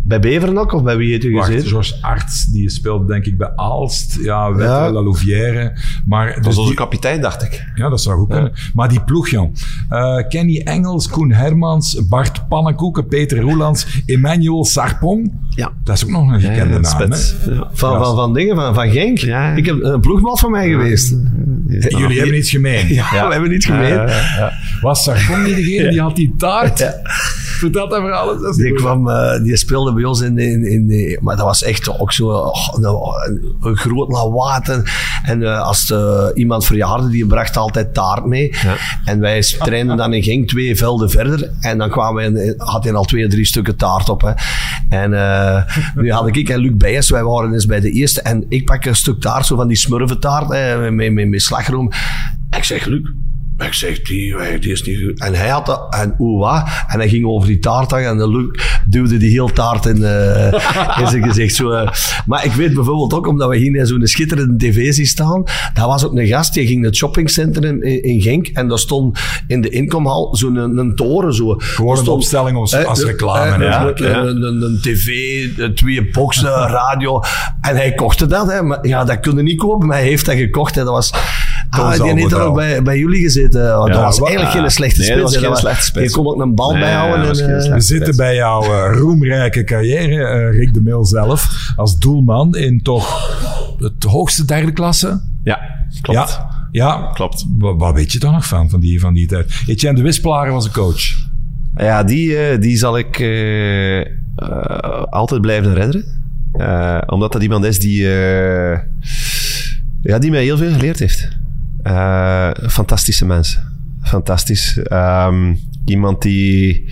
B: Bij Beveren ook, of bij wie heeft u
A: Wacht,
B: gezeten?
A: Georges Arts, die speelde denk ik bij Aalst. Ja, Wette,
B: Ja.
A: La Louvière. Maar,
C: Dat
A: dus
C: was onze
A: die-
C: kapitein, dacht ik.
A: Ja, dat zou goed kunnen. Maar die ploeg, jong. Uh, Kenny Engels, Koen Hermans, Bart Pannenkoeken, Peter Roelands, Emmanuel Sarpong.
B: Ja.
A: Dat is ook nog een gekende naam, hè?
C: spits. Ja.
B: Van,
A: Ja.
B: van, van dingen, van, van Genk.
C: Ja.
B: Ik heb een ploegmaat van mij geweest.
A: Jullie hebben iets gemeen.
B: Ja, we hebben niet gemeen.
C: Ja, ja, ja.
A: Was Sarpong niet degene die had die taart? Vertel dat verhaal eens.
B: Die, kwam, uh, die speelde bij ons in, in, in, in maar dat was echt ook zo oh, een, een groot lawaai. En, en uh, als de, iemand verjaarde, die bracht altijd taart mee.
C: Ja.
B: En wij trainden dan in Genk twee velden verder. En dan kwamen we in, had hij al twee, drie stukken taart op. Hè. En uh, nu had ik en Luc Bijers, wij waren eens bij de eerste. En ik pak een stuk taart, zo van die smurventaart, hè, met, met, met slagroom. En ik zeg, Luc, ik zeg, die, die is niet goed. En hij had dat, en hoe wat? En hij ging over die taart hangen en de Luc duwde die heel taart in, uh, in zijn gezicht. Zo, uh. Maar ik weet bijvoorbeeld ook, omdat we hier in zo'n schitterende tv zien staan, dat was ook een gast, die ging naar het shoppingcentrum in, in Genk en daar stond in de inkomhal zo'n een, een toren. Zo.
A: Gewoon een opstelling als,
B: eh,
A: als
B: eh,
A: reclame.
B: eh,
A: ja.
B: een,
A: Ja.
B: een, een, een tv, twee boxen, radio. En hij kochte dat. Hè. Maar, ja, dat kon je niet kopen, maar hij heeft dat gekocht. Hè. Dat was... Ah, die heeft dan ook bij, bij jullie gezeten. Oh, dat was
C: wa-
B: eigenlijk geen slechte
C: nee,
B: spits.
C: dat was
B: hè.
C: geen
B: Dat
C: slechte spits.
B: Je kon ook een bal
C: Nee,
B: bijhouden.
C: dat was
B: en,
C: geen
B: uh,
C: slechte
A: We zitten bij jouw uh, roemrijke carrière, uh, Rick de Mil zelf, als doelman in toch het hoogste derde klasse.
C: Ja, klopt.
A: Ja, ja.
C: Klopt.
A: Wat, wat weet je dan nog van, van die, van die tijd? Etienne de Wisplager was een coach.
C: Ja, die, uh, die zal ik uh, uh, altijd blijven herinneren. Uh, omdat dat iemand is die, uh, ja, die mij heel veel geleerd heeft. Uh, fantastische mens. Fantastisch. Um, iemand die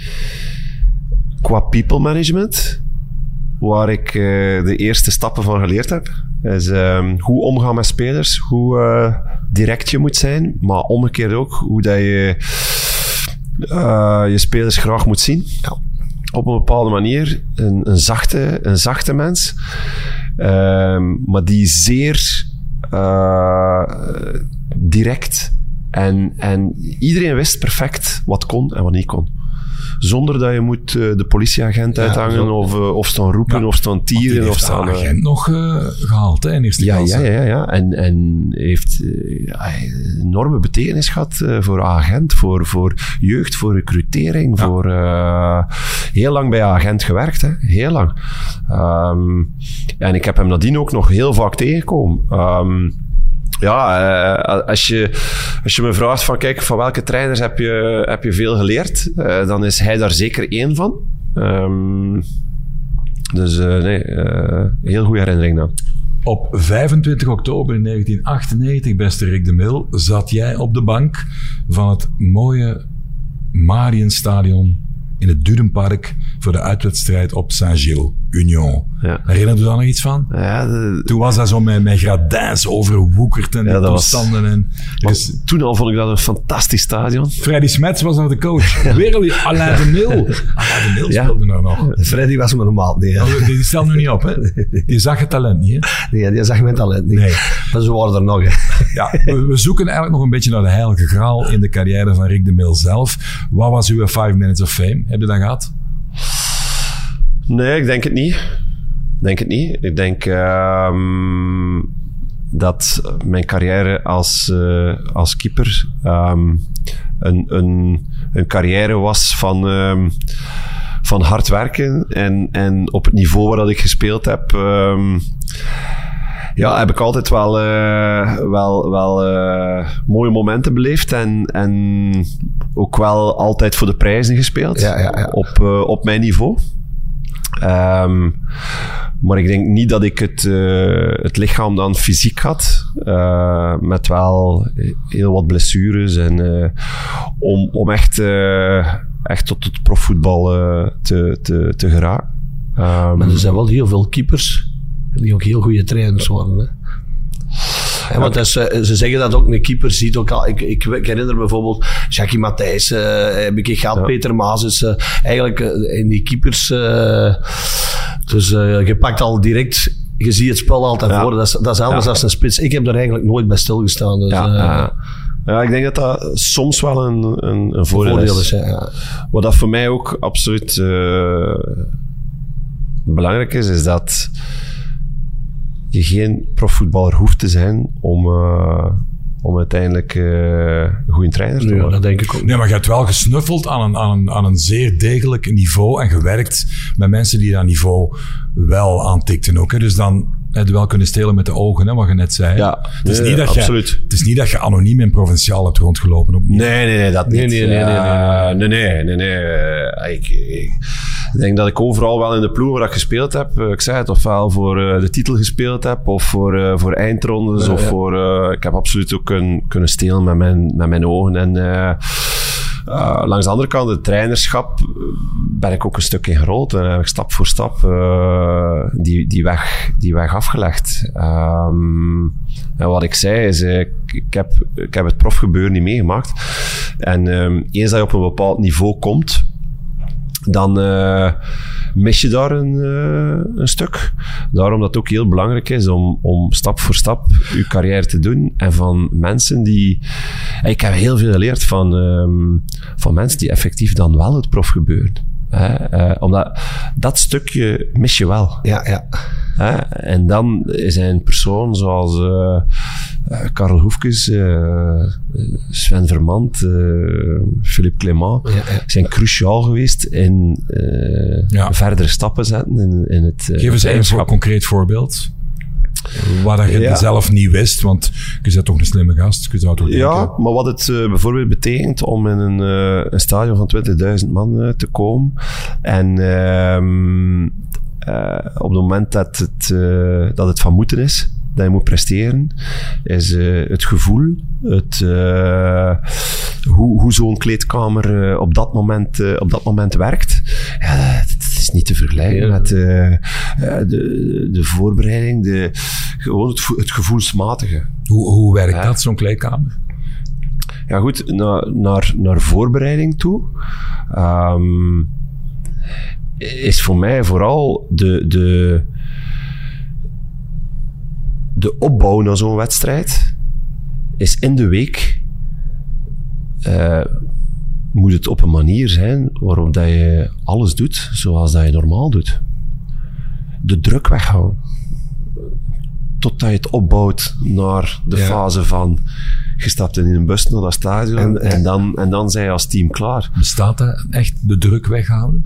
C: qua people management, waar ik uh, de eerste stappen van geleerd heb, is um, hoe omgaan met spelers, hoe uh, direct je moet zijn, maar omgekeerd ook hoe dat je uh, je spelers graag moet zien.
B: Ja.
C: Op een bepaalde manier. Een, een, zachte, een zachte mens. Um, maar die zeer uh, direct. En, en iedereen wist perfect wat kon en wat niet kon. Zonder dat je moet uh, de politieagent
B: Ja,
C: uithangen
B: zo.
C: of, uh, of staan roepen
A: Ja,
C: of staan tieren. Of staan,
A: de
C: uh,
A: agent nog uh, gehaald, hè, in eerste
C: ja,
A: klasse.
C: ja, ja, ja. En, en heeft uh, ja, enorme betekenis gehad uh, voor agent, voor, voor jeugd, voor recrutering,
A: Ja.
C: voor uh, heel lang bij agent gewerkt, hè. Heel lang. Um, en ik heb hem nadien ook nog heel vaak tegengekomen. Um, Ja, uh, als, je, als je me vraagt van, kijk, van welke trainers heb je, heb je veel geleerd, uh, dan is hij daar zeker één van. Um, dus uh, nee, uh, heel goede herinnering dan.
A: Op vijfentwintig oktober negentien achtennegentig, beste Rick de Mil, zat jij op de bank van het mooie Marienstadion in het Dudenpark voor de uitwedstrijd op Saint-Gilles, Union.
C: Ja.
A: Herinner je daar nog iets van?
C: Ja, de,
A: Toen was dat zo met, met gradijns overwoekerd en
C: Ja, dat was-
A: toestanden. En,
C: maar
A: dus
C: toen al vond ik dat een fantastisch stadion.
A: Freddy Smets was daar de coach. Weer Alain de Mil. Alain de Mil
C: Ja.
A: speelde daar nog.
B: Freddy was me normaal niet. Hè.
A: Oh, Die stelt nu niet op, hè? Die zag het talent niet, hè?
B: Nee, die zag mijn talent niet.
A: Nee.
B: Maar ze waren er nog. Hè.
A: Ja, we, we zoeken eigenlijk nog een beetje naar de heilige graal in de carrière van Rick de Mil zelf. Wat was uw five minutes of fame? Heb je dat gehad?
C: Nee, ik denk het niet. Ik denk het niet. Ik denk um, dat mijn carrière als, uh, als keeper um, een, een, een carrière was van, um, van hard werken. En, en op het niveau waar dat ik gespeeld heb, um, ja, heb ik altijd wel, uh, wel, wel uh, mooie momenten beleefd. En, en ook wel altijd voor de prijzen gespeeld.
B: Ja, ja, ja.
C: Op, uh, op mijn niveau. Um, maar ik denk niet dat ik het, uh, het lichaam dan fysiek had. Uh, met wel heel wat blessures. En uh, om, om echt, uh, echt tot het profvoetbal uh, te, te, te geraken. Um,
B: Maar er zijn wel heel veel keepers die ook heel goede trainers worden. Hè. Ja, want dat is, uh, ze zeggen dat ook, een keeper ziet ook al. Ik, ik, ik herinner bijvoorbeeld Jackie Matthijs, uh, heb ik gehad,
C: Ja.
B: Peter Maas is uh, eigenlijk uh, in die keepers. Uh, dus uh, je pakt al direct, je ziet het spel altijd
C: Ja.
B: voor. Dat is, dat is anders
C: Ja.
B: dan een spits. Ik heb er eigenlijk nooit bij stilgestaan. Dus,
C: ja,
B: uh,
C: ja. ja, ik denk dat dat soms wel een, een, een voordeel,
B: voordeel
C: is.
B: is. Ja, ja.
C: Wat dat voor mij ook absoluut uh, belangrijk is, is dat je geen profvoetballer hoeft te zijn om, uh, om uiteindelijk uh, een goede trainer te worden.
B: Ja, dat denk ik ook.
A: Nee, maar je hebt wel gesnuffeld aan een, aan, een, aan een zeer degelijk niveau en gewerkt met mensen die dat niveau wel aantikten ook. Hè. Dus dan heb je wel kunnen stelen met de ogen, hè, wat je net zei.
C: Ja,
A: het, is
C: nee,
A: niet dat
C: absoluut.
A: Je, het is niet dat je anoniem in provinciaal hebt rondgelopen. Ook niet.
C: Nee, nee, nee, dat
B: Nee,
C: niet.
B: nee, nee, nee,
C: Uh, nee, nee, nee, nee. Uh, ik, ik, ik denk dat ik overal wel in de ploeg waar ik gespeeld heb, uh, ik zei het, ofwel voor uh, de titel gespeeld heb, of voor, uh, voor eindrondes,
B: Ja,
C: of
B: ja.
C: voor... Uh, ik heb absoluut ook kun, kunnen stelen met mijn, met mijn ogen. En uh, uh, langs de andere kant, het trainerschap, ben ik ook een stuk in gerold. En heb ik stap voor stap uh, die, die, weg, die weg afgelegd. Um, en wat ik zei is, uh, ik, ik, heb, ik heb het profgebeuren niet meegemaakt. En um, eens dat je op een bepaald niveau komt, dan uh, mis je daar een, uh, een stuk. Daarom dat het ook heel belangrijk is om, om stap voor stap je carrière te doen. En van mensen die... Ik heb heel veel geleerd van, um, van mensen die effectief dan wel het profgebeuren. Hè? Uh, omdat dat stukje mis je wel.
B: Ja, ja.
C: Hè? En dan is hij een persoon zoals uh, uh, Karel Hoefkes, uh, Sven Vermand, uh, Philippe Clément,
B: Ja, ja.
C: zijn cruciaal geweest in uh,
A: Ja.
C: verdere stappen zetten in, in het uh,
A: Geef eens een voor,
C: trainerschap.
A: concreet voorbeeld. Waar dat je
C: Ja.
A: het zelf niet wist, want je bent toch een slimme gast. Je zou toch
C: Ja,
A: denken,
C: maar wat het uh, bijvoorbeeld betekent om in een, uh, een stadion van twintigduizend man uh, te komen en um, uh, op het moment dat het, uh, dat het van moeten is, dat je moet presteren, is uh, het gevoel, het, uh, hoe, hoe zo'n kleedkamer uh, op, dat moment, uh, op dat moment werkt. Ja, het is niet te vergelijken
B: Ja.
C: met uh, uh, de, de voorbereiding, de, gewoon het, vo- het gevoelsmatige.
A: hoe, hoe werkt
C: Ja.
A: dat, zo'n kleedkamer?
C: Ja goed, na, naar, naar voorbereiding toe um, is voor mij vooral de, de, de opbouw naar zo'n wedstrijd is in de week uh, moet het op een manier zijn waarop dat je alles doet zoals dat je normaal doet. De druk weghouden. Totdat je het opbouwt naar de
B: Ja.
C: fase van je stapt in een bus naar dat stadion en,
B: En-
C: en, dan, en dan zijn je als team klaar.
A: Bestaat dat echt, de druk weghouden?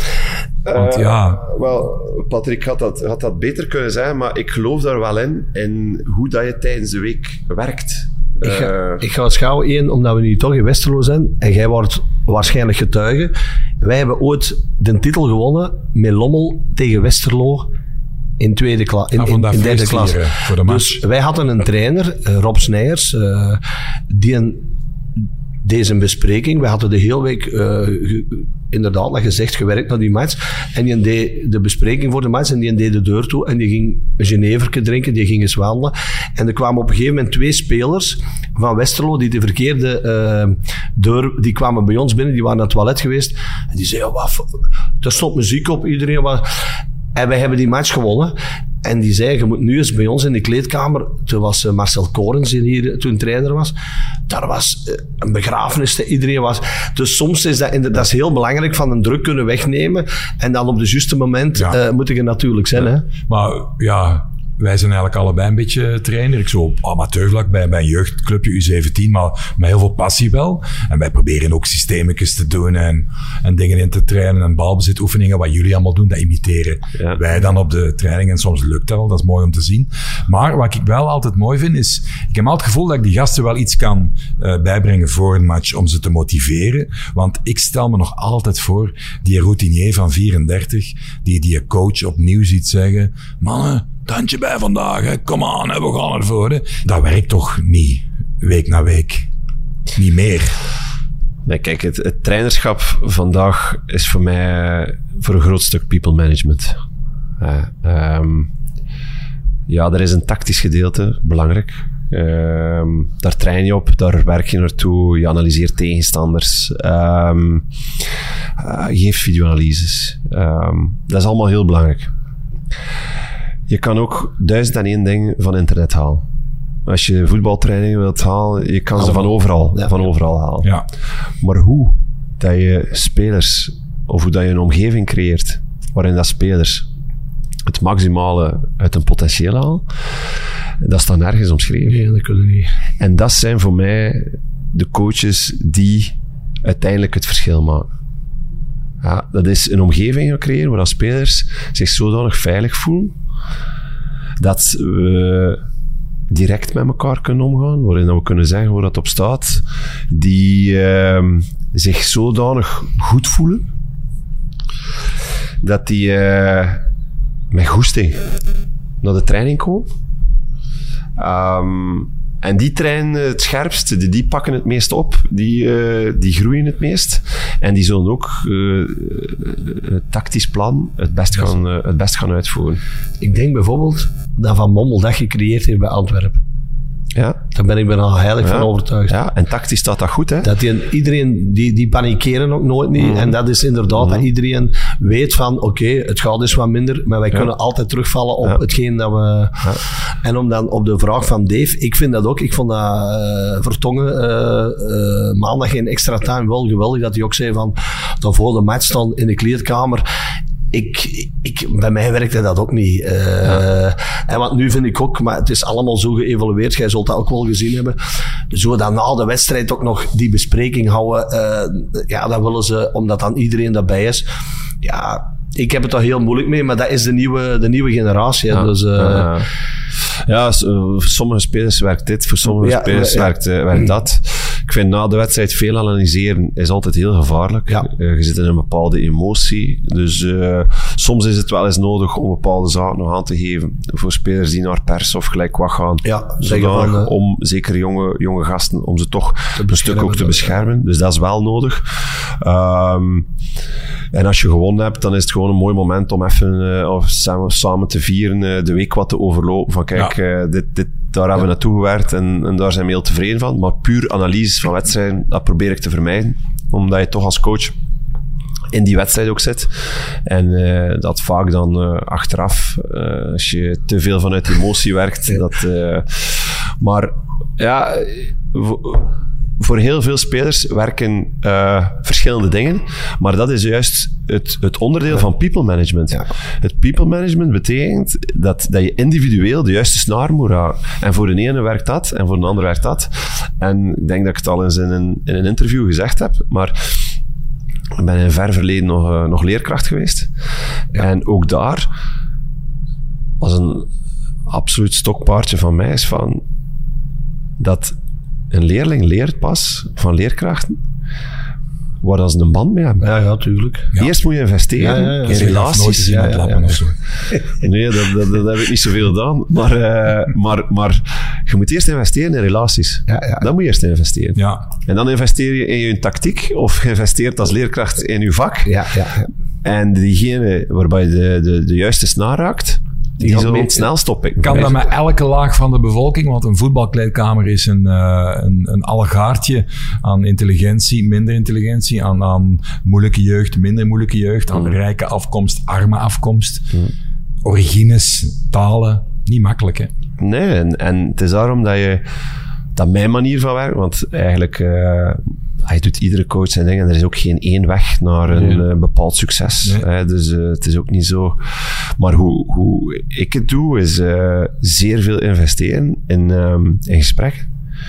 A: Want ja,
C: Wel, Patrick had dat, had dat beter kunnen zijn, maar ik geloof daar wel in, in hoe dat je tijdens de week werkt.
B: Ik ga,
C: Eh,
B: ik ga het schouwen één, omdat we nu toch in Westerlo zijn. En jij wordt waarschijnlijk getuige. Wij hebben ooit de titel gewonnen met Lommel tegen Westerlo in tweede klas. In,
A: Ah,
B: in,
A: van dat
B: in derde
A: feestvieren
B: klas.
A: voor de match.
B: Dus wij hadden een trainer, eh, Rob Snijers, uh, die een, deze bespreking. We hadden de hele week uh, ge, inderdaad, dat gezegd, gewerkt naar die match. En die deed de bespreking voor de match en die deed de deur toe en die ging een Geneverke drinken, die ging eens wandelen. En er kwamen op een gegeven moment twee spelers van Westerlo die de verkeerde uh, deur, die kwamen bij ons binnen, die waren naar het toilet geweest. En die zeiden, wat, er stond muziek op, iedereen was... En wij hebben die match gewonnen. En die zei, je moet nu eens bij ons in de kleedkamer. Toen was uh, Marcel Korens die hier toen trainer was. Daar was uh, een begrafenis. Iedereen was... Dus soms is dat, dat is heel belangrijk, van een druk kunnen wegnemen. En dan op de juiste moment
A: Ja.
B: uh, moet je natuurlijk zijn. Hè?
A: maar ja, wij zijn eigenlijk allebei een beetje trainer. Ik zo op amateurvlak bij, bij een jeugdclubje U zeventien, maar met heel veel passie wel. En wij proberen ook systemetjes te doen en, en dingen in te trainen en balbezitoefeningen, wat jullie allemaal doen, dat imiteren
C: Ja.
A: wij dan op de training. En soms lukt dat wel, dat is mooi om te zien. Maar wat ik wel altijd mooi vind, is... Ik heb altijd het gevoel dat ik die gasten wel iets kan uh, bijbrengen voor een match om ze te motiveren. Want ik stel me nog altijd voor, die routinier van vierendertig, die die coach opnieuw ziet zeggen, mannen, tandje bij vandaag, hè. Kom aan, hè, we gaan ervoor. Hè. Dat werkt toch niet, week na week. Niet meer.
C: Nee, kijk, het, het trainerschap vandaag is voor mij voor een groot stuk people management. Uh, um, ja, er is een tactisch gedeelte, belangrijk. Um, daar train je op, daar werk je naartoe, je analyseert tegenstanders, um, uh, je geeft videoanalyses. Um, dat is allemaal heel belangrijk. Je kan ook duizend en één dingen van internet halen. Als je voetbaltrainingen wilt halen, je kan ze van overal,
B: Ja.
C: van overal halen.
A: Ja.
C: Maar hoe dat je spelers, of hoe dat je een omgeving creëert, waarin dat spelers het maximale uit een potentieel halen. Dat staat nergens omschreven.
B: Nee, dat kunnen we niet.
C: En dat zijn voor mij de coaches die uiteindelijk het verschil maken. Ja, dat is een omgeving gaan creëren waar spelers zich zodanig veilig voelen dat we direct met elkaar kunnen omgaan, waarin we kunnen zeggen waar dat op staat, die uh, zich zodanig goed voelen dat die uh, met goesting naar de training komen. Um, en die trainen het scherpst, die, die pakken het meest op, die, uh, die groeien het meest. En die zullen ook uh, het tactisch plan het best, gaan, uh, het best gaan uitvoeren.
B: Ik denk bijvoorbeeld dat Van Bommel dat gecreëerd heeft bij Antwerpen.
C: Ja.
B: Daar ben ik bijna heilig
C: ja.
B: van overtuigd.
C: Ja, en tactisch staat dat goed, hè?
B: Dat die, iedereen, die, die panikeren ook nooit niet. Mm. En dat is inderdaad mm. dat iedereen weet van, oké, okay, het gaat dus wat minder, maar wij ja. kunnen altijd terugvallen op ja. hetgeen dat we... Ja. En om dan op de vraag van Dave, ik vind dat ook, ik vond dat uh, Vertongen uh, uh, maandag geen extra time wel geweldig, dat hij ook zei van, dat voor de match dan in de kleedkamer... Ik, ik, bij mij werkte dat ook niet. Uh, ja. En wat nu vind ik ook, maar het is allemaal zo geëvalueerd, jij zult dat ook wel gezien hebben. Zo dan na de wedstrijd ook nog die bespreking houden. Uh, ja, dat willen ze, omdat dan iedereen daarbij is. Ja, ik heb het daar heel moeilijk mee, maar dat is de nieuwe, de nieuwe generatie. Ja. Dus, uh,
C: ja. Ja, voor sommige spelers werkt dit, voor sommige ja, spelers ja. werkt, uh, werkt dat. Ik vind na de wedstrijd veel analyseren is altijd heel gevaarlijk.
B: Ja.
C: Uh, je zit in een bepaalde emotie. Dus uh, soms is het wel eens nodig om bepaalde zaken nog aan te geven. Voor spelers die naar pers of gelijk wat gaan.
B: Ja,
C: zodanig
B: van, uh,
C: om zeker jonge, jonge gasten, om ze toch een stuk ook te beschermen. Dus dat is wel nodig. Um, en als je gewonnen hebt, dan is het gewoon een mooi moment om even uh, of samen, samen te vieren, uh, de week wat te overlopen. Van kijk, ja. uh, dit, dit, daar hebben ja. we naartoe gewerkt en, en daar zijn we heel tevreden van. Maar puur analyse van wedstrijden, dat probeer ik te vermijden. Omdat je toch als coach in die wedstrijd ook zit. En uh, dat vaak dan uh, achteraf, uh, als je te veel vanuit emotie werkt. Ja. Dat, uh, maar ja... V- Voor heel veel spelers werken uh, verschillende dingen, maar dat is juist het, het onderdeel ja. van people management. Ja. Het people management betekent dat, dat je individueel de juiste snaar moet raken. En voor de ene werkt dat, en voor de andere werkt dat. En ik denk dat ik het al eens in een, in een interview gezegd heb, maar ik ben in een ver verleden nog, uh, nog leerkracht geweest. Ja. En ook daar was een absoluut stokpaardje van mij is van dat een leerling leert pas van leerkrachten waar ze een band mee hebben.
B: Ja, ja, tuurlijk.
C: Ja. Eerst moet je investeren ja, ja, ja. in relaties.
A: Ja, ja, ja. Of zo.
C: Nee, dat, dat, dat heb ik niet zoveel gedaan. Maar, uh, maar, maar je moet eerst investeren in relaties.
B: Ja, ja.
C: Dan moet je eerst investeren.
A: Ja.
C: En dan investeer je in je tactiek of je investeert als leerkracht in je vak.
B: Ja, ja, ja.
C: En diegene waarbij je de, de, de juiste snaar raakt, die, die zal het snel stoppen.
A: Kan dat met elke laag van de bevolking? Want een voetbalkleedkamer is een, uh, een, een allegaartje aan intelligentie, minder intelligentie, aan, aan moeilijke jeugd, minder moeilijke jeugd, aan mm. rijke afkomst, arme afkomst, mm. origines, talen. Niet makkelijk, hè?
C: Nee, en, en het is daarom dat je... Dat mijn manier van werken, want eigenlijk... Uh, hij doet iedere coach zijn ding en er is ook geen één weg naar een nee. uh, bepaald succes. Nee. Hè? Dus uh, het is ook niet zo... Maar hoe, hoe ik het doe, is uh, zeer veel investeren in, um, in gesprek.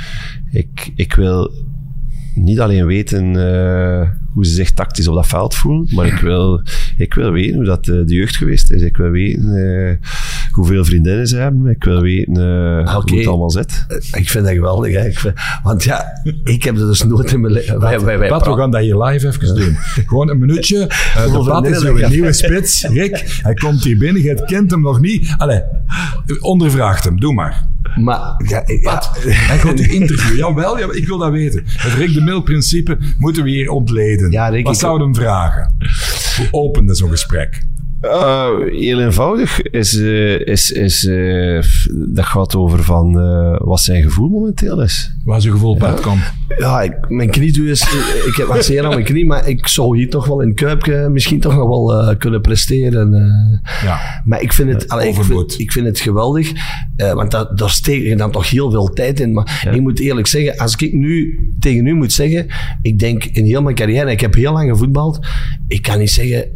C: Ik, ik wil niet alleen weten uh, hoe ze zich tactisch op dat veld voelen, maar ik wil, ik wil weten hoe dat de, de jeugd geweest is. Ik wil weten uh, hoeveel vriendinnen ze hebben. Ik wil weten uh, okay. hoe het allemaal zit.
B: Ik vind dat geweldig. Hè? Ik vind, want ja, ik heb er dus nooit in mijn leven...
A: Wij, wij, wij Pat, we gaan dat hier live even doen. Gewoon een minuutje. Uh, de Pat is een nieuwe spits. Rick, hij komt hier binnen. Je kent hem nog niet. Allee, ondervraagt hem. Doe maar.
B: Maar, ja, ja.
A: Hij gaat u interviewen. Jawel, ja, ik wil dat weten. Het Rick de Mil-principe moeten we hier ontleden. Ja, Rick, wat zouden we hem vragen? Hoe opende zo'n gesprek?
C: Uh, heel eenvoudig. Is, uh, is, is, uh, dat gaat over van uh, wat zijn gevoel momenteel is.
A: Wat is je gevoel, Pat?
B: Ja.
A: Kom.
B: Ja, ik, mijn knie doe is... Ik heb wat zeer aan mijn knie, maar ik zou hier toch wel in Kuipke misschien toch nog wel uh, kunnen presteren. Uh.
A: Ja.
B: Maar ik vind het, allee, ik vind, ik vind het geweldig, uh, want dat, daar steek je dan toch heel veel tijd in. Maar ja. ik moet eerlijk zeggen, als ik nu tegen u moet zeggen, ik denk in heel mijn carrière, ik heb heel lang gevoetbald, ik kan niet zeggen...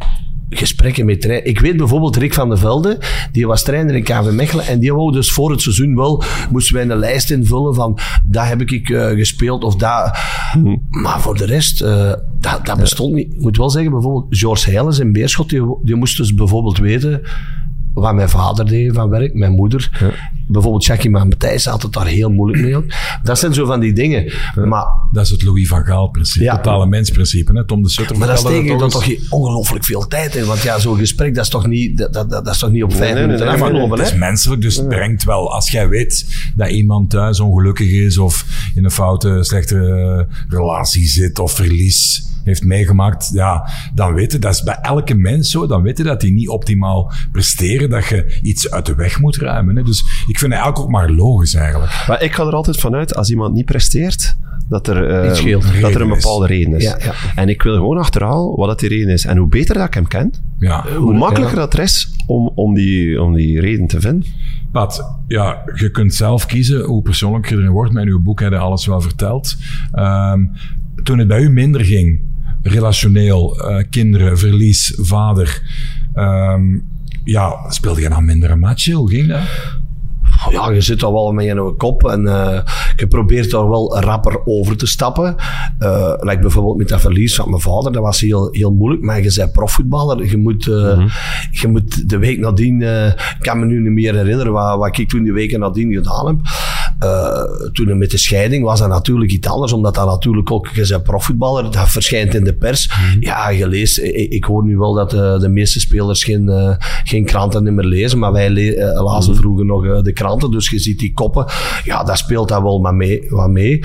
B: gesprekken met trainers. Ik weet bijvoorbeeld Rick van der Velde, die was trainer in K V Mechelen en die wou dus voor het seizoen wel, moesten wij een lijst invullen van, daar heb ik uh, gespeeld of daar. Hmm. Maar voor de rest, uh, dat, dat bestond niet. Ik moet wel zeggen, bijvoorbeeld George Heijlens in Beerschot, die, die moest dus bijvoorbeeld weten wat mijn vader deed van werk, mijn moeder. Ja. Bijvoorbeeld Jackie Matthijs had het daar heel moeilijk mee. Dat zijn zo van die dingen. Ja. Maar,
A: dat is het Louis van Gaal-principe. Ja. Totale mensprincipe. Hè? Tom de Sutter.
B: Maar dat steek je dan toch geen ongelooflijk veel tijd in. Want ja, zo'n gesprek, dat is toch niet, dat, dat, dat is toch niet op vijf
A: nee,
B: minuten
A: nee, nee, afgelopen. Het is menselijk, dus het brengt wel. Als jij weet dat iemand thuis ongelukkig is of in een foute, slechte relatie zit of verlies heeft meegemaakt, ja, dan weet je, dat is bij elke mens zo, dan weet je dat die niet optimaal presteren, dat je iets uit de weg moet ruimen. Hè. Dus ik vind het eigenlijk ook maar logisch eigenlijk.
C: Maar ik ga er altijd vanuit, als iemand niet presteert, dat er, uh, dat er een bepaalde reden is. Ja, ja. En ik wil gewoon achterhalen wat dat die reden is. En hoe beter dat ik hem ken, ja. hoe makkelijker ja. dat er is om, om, die, om die reden te vinden.
A: Pat, ja, je kunt zelf kiezen hoe persoonlijk je erin wordt. Met uw boek heb je alles wel verteld. Um, toen het bij u minder ging, relationeel, uh, kinderen, verlies, vader. Um, ja, speelde je dan minder een match? Hoe ging dat?
B: Ja, je zit al wel met je kop en uh, je probeert daar wel rapper over te stappen. Uh, like bijvoorbeeld met dat verlies van mijn vader, dat was heel, heel moeilijk, maar je bent profvoetballer. Je moet, uh, mm-hmm. je moet de week nadien, uh, ik kan me nu niet meer herinneren wat, wat ik toen de weken nadien gedaan heb. Uh, toen met de scheiding was dat natuurlijk iets anders, omdat dat natuurlijk ook, je bent profvoetballer, dat verschijnt in de pers. Mm-hmm. Ja, je leest, ik, ik hoor nu wel dat uh, de meeste spelers geen, uh, geen kranten meer lezen, maar wij le- uh, lazen mm-hmm. vroeger nog uh, de kranten. Dus je ziet die koppen. Ja, dat speelt daar wel maar mee, wat mee.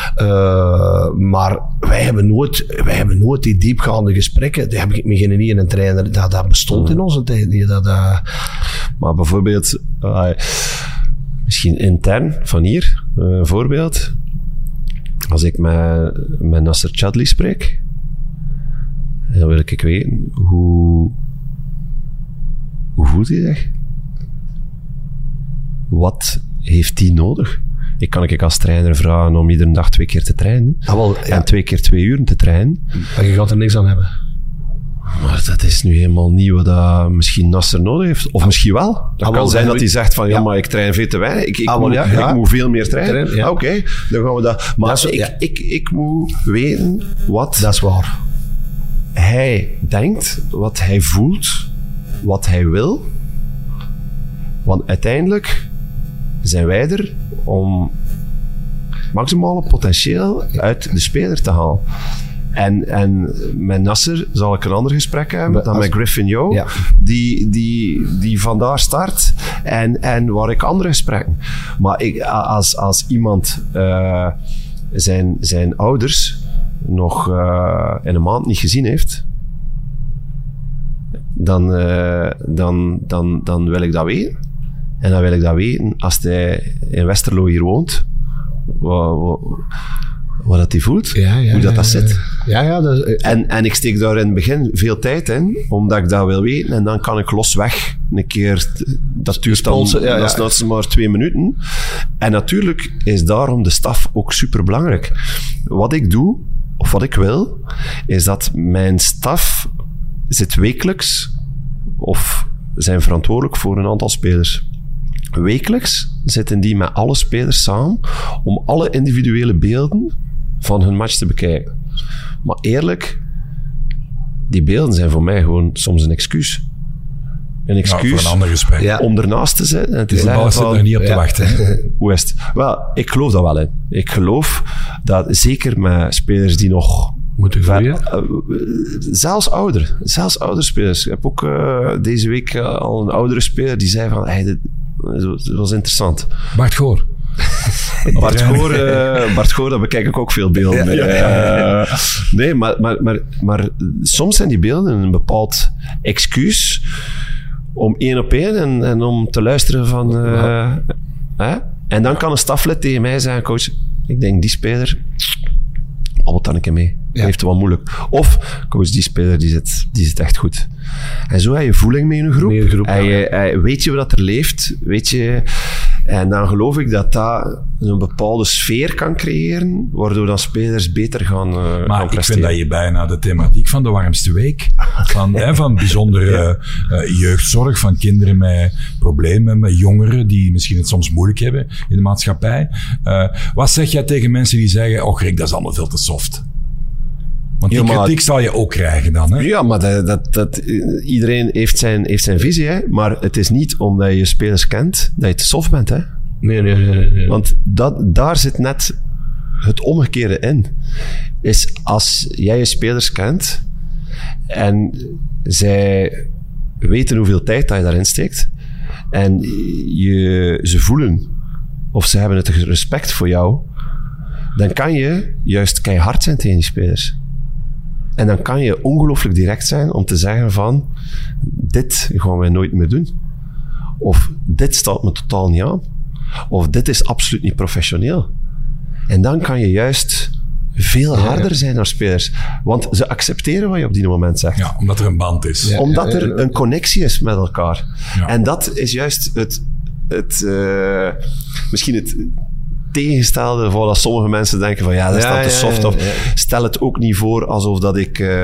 B: Uh, maar wij hebben, nooit, wij hebben nooit die diepgaande gesprekken. Die heb ik met geen een trainer. Dat, dat bestond in onze tijd. Dat, dat...
C: Maar bijvoorbeeld, uh, misschien intern van hier, uh, een voorbeeld. Als ik met, met Nasser Chadli spreek, dan wil ik weten hoe, hoe voelt hij zich? Wat heeft die nodig? Ik kan ik als trainer vragen om iedere dag twee keer te trainen. Ah, wel, ja. En twee keer twee uur te trainen.
B: Maar je gaat er niks aan hebben.
C: Maar dat is nu helemaal niet wat dat misschien Nasser nodig heeft. Of ah, misschien wel. Dat ah, kan wel, zijn dat hij zegt van, ja, ja, maar ik train veel te weinig. Ik, ik, ah, wel, moet, ja, ja. ik moet veel meer trainen. Train, ja. ah, Oké, okay, dan gaan we dat. Maar dat is, ik, ja. ik, ik, ik moet weten wat...
B: Dat is waar.
C: Hij denkt, wat hij voelt, wat hij wil. Want uiteindelijk zijn wij er om maximale potentieel uit de speler te halen. En, en met Nasser zal ik een ander gesprek hebben dan met Griffin Yo, ja. die, die, die vandaar start en, en waar ik andere gesprekken. Maar ik, als, als iemand uh, zijn, zijn ouders nog uh, in een maand niet gezien heeft, dan, uh, dan, dan, dan wil ik dat weten. En dan wil ik dat weten als hij in Westerlo hier woont, wat, wat, wat dat hij voelt, ja, ja, hoe dat, dat zit.
B: Ja, ja, dat is, uh,
C: en, en ik steek daar in het begin veel tijd in, omdat ik dat wil weten. En dan kan ik losweg een keer, dat duurt dan, ja, ja. dat is maar twee minuten. En natuurlijk is daarom de staf ook super belangrijk. Wat ik doe, of wat ik wil, is dat mijn staf zit wekelijks, of zijn verantwoordelijk voor een aantal spelers. Wekelijks zitten die met alle spelers samen om alle individuele beelden van hun match te bekijken. Maar eerlijk, die beelden zijn voor mij gewoon soms een excuus. Een excuus ja, voor een ander gesprek. Ja. Om ernaast te zitten en te
A: zeggen van... zit er niet op ja. te wachten.
C: Hoe is het? Wel, ik geloof dat wel in. Ik geloof dat zeker met spelers die nog...
B: Moeten groeien?
C: Uh, zelfs ouder. Zelfs ouder spelers. Ik heb ook uh, deze week uh, al een oudere speler die zei van... Hey, dit, dit was interessant.
A: Bart Goor.
C: Bart Goor, uh, Bart Goor, daar bekijk ik ook veel beelden mee. Ja, ja, ja. Uh, nee, maar, maar, maar, maar soms zijn die beelden een bepaald excuus om één op één en, en om te luisteren van... Uh, ja. hè? En dan kan een staflid tegen mij zeggen, coach, ik denk die speler... Al wat dan een keer mee. Ja. Hij heeft het wel moeilijk. Of, coach, die speler die zit, die zit echt goed. En zo heb je voeling mee in een groep.
B: Mee in een groep
C: en je, ja. Weet je wat er leeft? Weet je... En dan geloof ik dat dat een bepaalde sfeer kan creëren, waardoor dan spelers beter gaan, uh,
A: maar
C: gaan
A: presteren. Ik vind dat je bijna de thematiek van de warmste week, van, hè, van bijzondere uh, jeugdzorg, van kinderen met problemen, met jongeren die misschien het soms moeilijk hebben in de maatschappij. Uh, wat zeg jij tegen mensen die zeggen, oh Rick, dat is allemaal veel te soft? Want die ja, maar, kritiek zal je ook krijgen dan, hè?
C: Ja, maar dat, dat, dat, iedereen heeft zijn, heeft zijn visie, hè? Maar het is niet omdat je spelers kent, dat je te soft bent, hè?
B: Nee, nee, nee. nee.
C: Want dat, daar zit net het omgekeerde in. Is als jij je spelers kent en zij weten hoeveel tijd dat je daarin steekt en je, ze voelen of ze hebben het respect voor jou, dan kan je juist keihard zijn tegen die spelers. En dan kan je ongelooflijk direct zijn om te zeggen van, dit gaan wij nooit meer doen. Of dit staat me totaal niet aan. Of dit is absoluut niet professioneel. En dan kan je juist veel harder zijn naar spelers. Want ze accepteren wat je op die moment zegt.
A: Ja, omdat er een band is.
C: Ja, omdat er een connectie is met elkaar. Ja. En dat is juist het, het uh, misschien het tegenstelde van dat sommige mensen denken van ja, dat is dan ja, te soft. Ja, ja, ja. Of stel het ook niet voor alsof dat ik uh,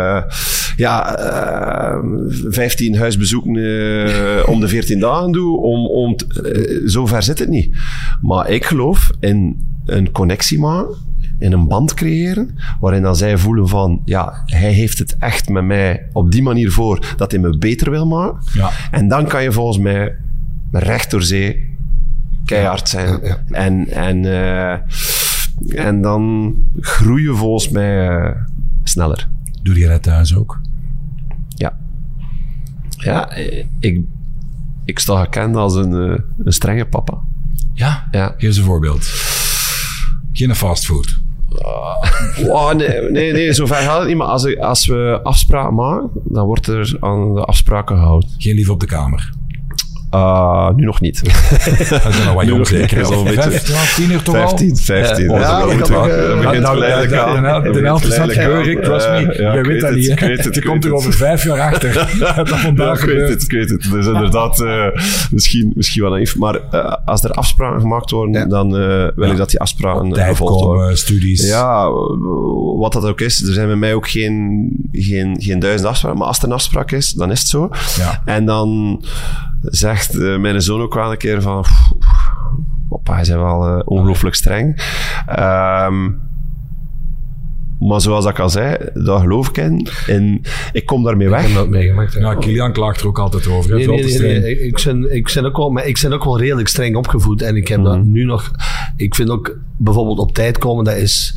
C: ja, uh, vijftien huisbezoeken uh, om de veertien dagen doe. Om, om t, uh, zo ver zit het niet. Maar ik geloof in een connectie maken, in een band creëren, waarin dan zij voelen van ja, hij heeft het echt met mij op die manier voor dat hij me beter wil maken. Ja. En dan kan je volgens mij recht door zee keihard zijn. Ja, ja. En, en, uh, en dan groei je volgens mij uh, sneller.
A: Doe je dat thuis ook?
C: Ja. Ja, ik, ik sta gekend als een, uh, een strenge papa.
A: Ja? Ja. Geef eens een voorbeeld. Geen fastfood.
C: Uh, wow, nee, nee, nee, zover gaat het niet. Maar als, als we afspraken maken, dan wordt er aan de afspraken gehouden.
A: Geen lief op de kamer?
C: Uh, nu nog niet.
A: Dat is nog wat jong zeker. Vijf, tien uur toch al?
C: Vijftien, vijftien.
A: Ja, ja, dat begint geleidelijk aan. De helft is aan het gebeuren, trust me. Je weet dat niet. Je komt er over vijf jaar achter. Dat vandaag gebeurt.
C: Ik weet het, ik weet het. Dus inderdaad, uh, misschien, misschien wel naïef. Maar uh, als er afspraken gemaakt worden, ja. dan uh, wil ik dat die afspraken gevolgd worden.
A: Studies.
C: Ja, wat dat ook is. Er zijn bij mij ook geen, geen, geen duizend afspraken. Maar als er een afspraak is, dan is het zo. Ja. En dan zegt uh, mijn zoon ook wel een keer van papa, hij is wel uh, ongelooflijk streng. Um, maar zoals ik al zei, daar geloof ik in. En ik kom daarmee weg. Ik heb
B: dat meegemaakt.
A: Ja, Kilian klaagt er ook altijd over.
B: Nee, nee, nee, nee. Ik, ben, ik, ben ook wel, maar ik ben ook wel redelijk streng opgevoed. En ik heb mm-hmm. dat nu nog... Ik vind ook bijvoorbeeld op tijd komen, dat is...